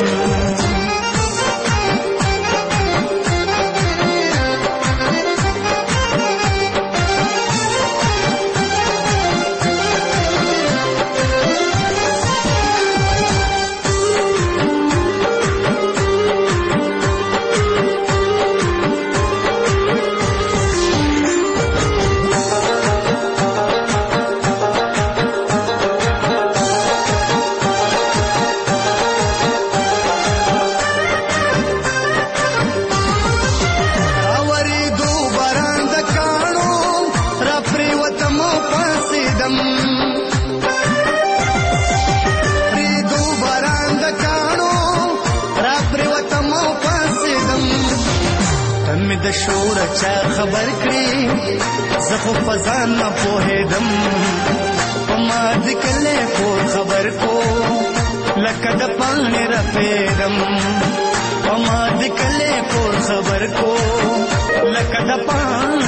د شور چا خبر کړی زه خو فزان نه پوهېدم په ما د کله کور خبر کو لکه د پاڼې رپېدم په ما د کله کور خبر کو لکه د پاڼې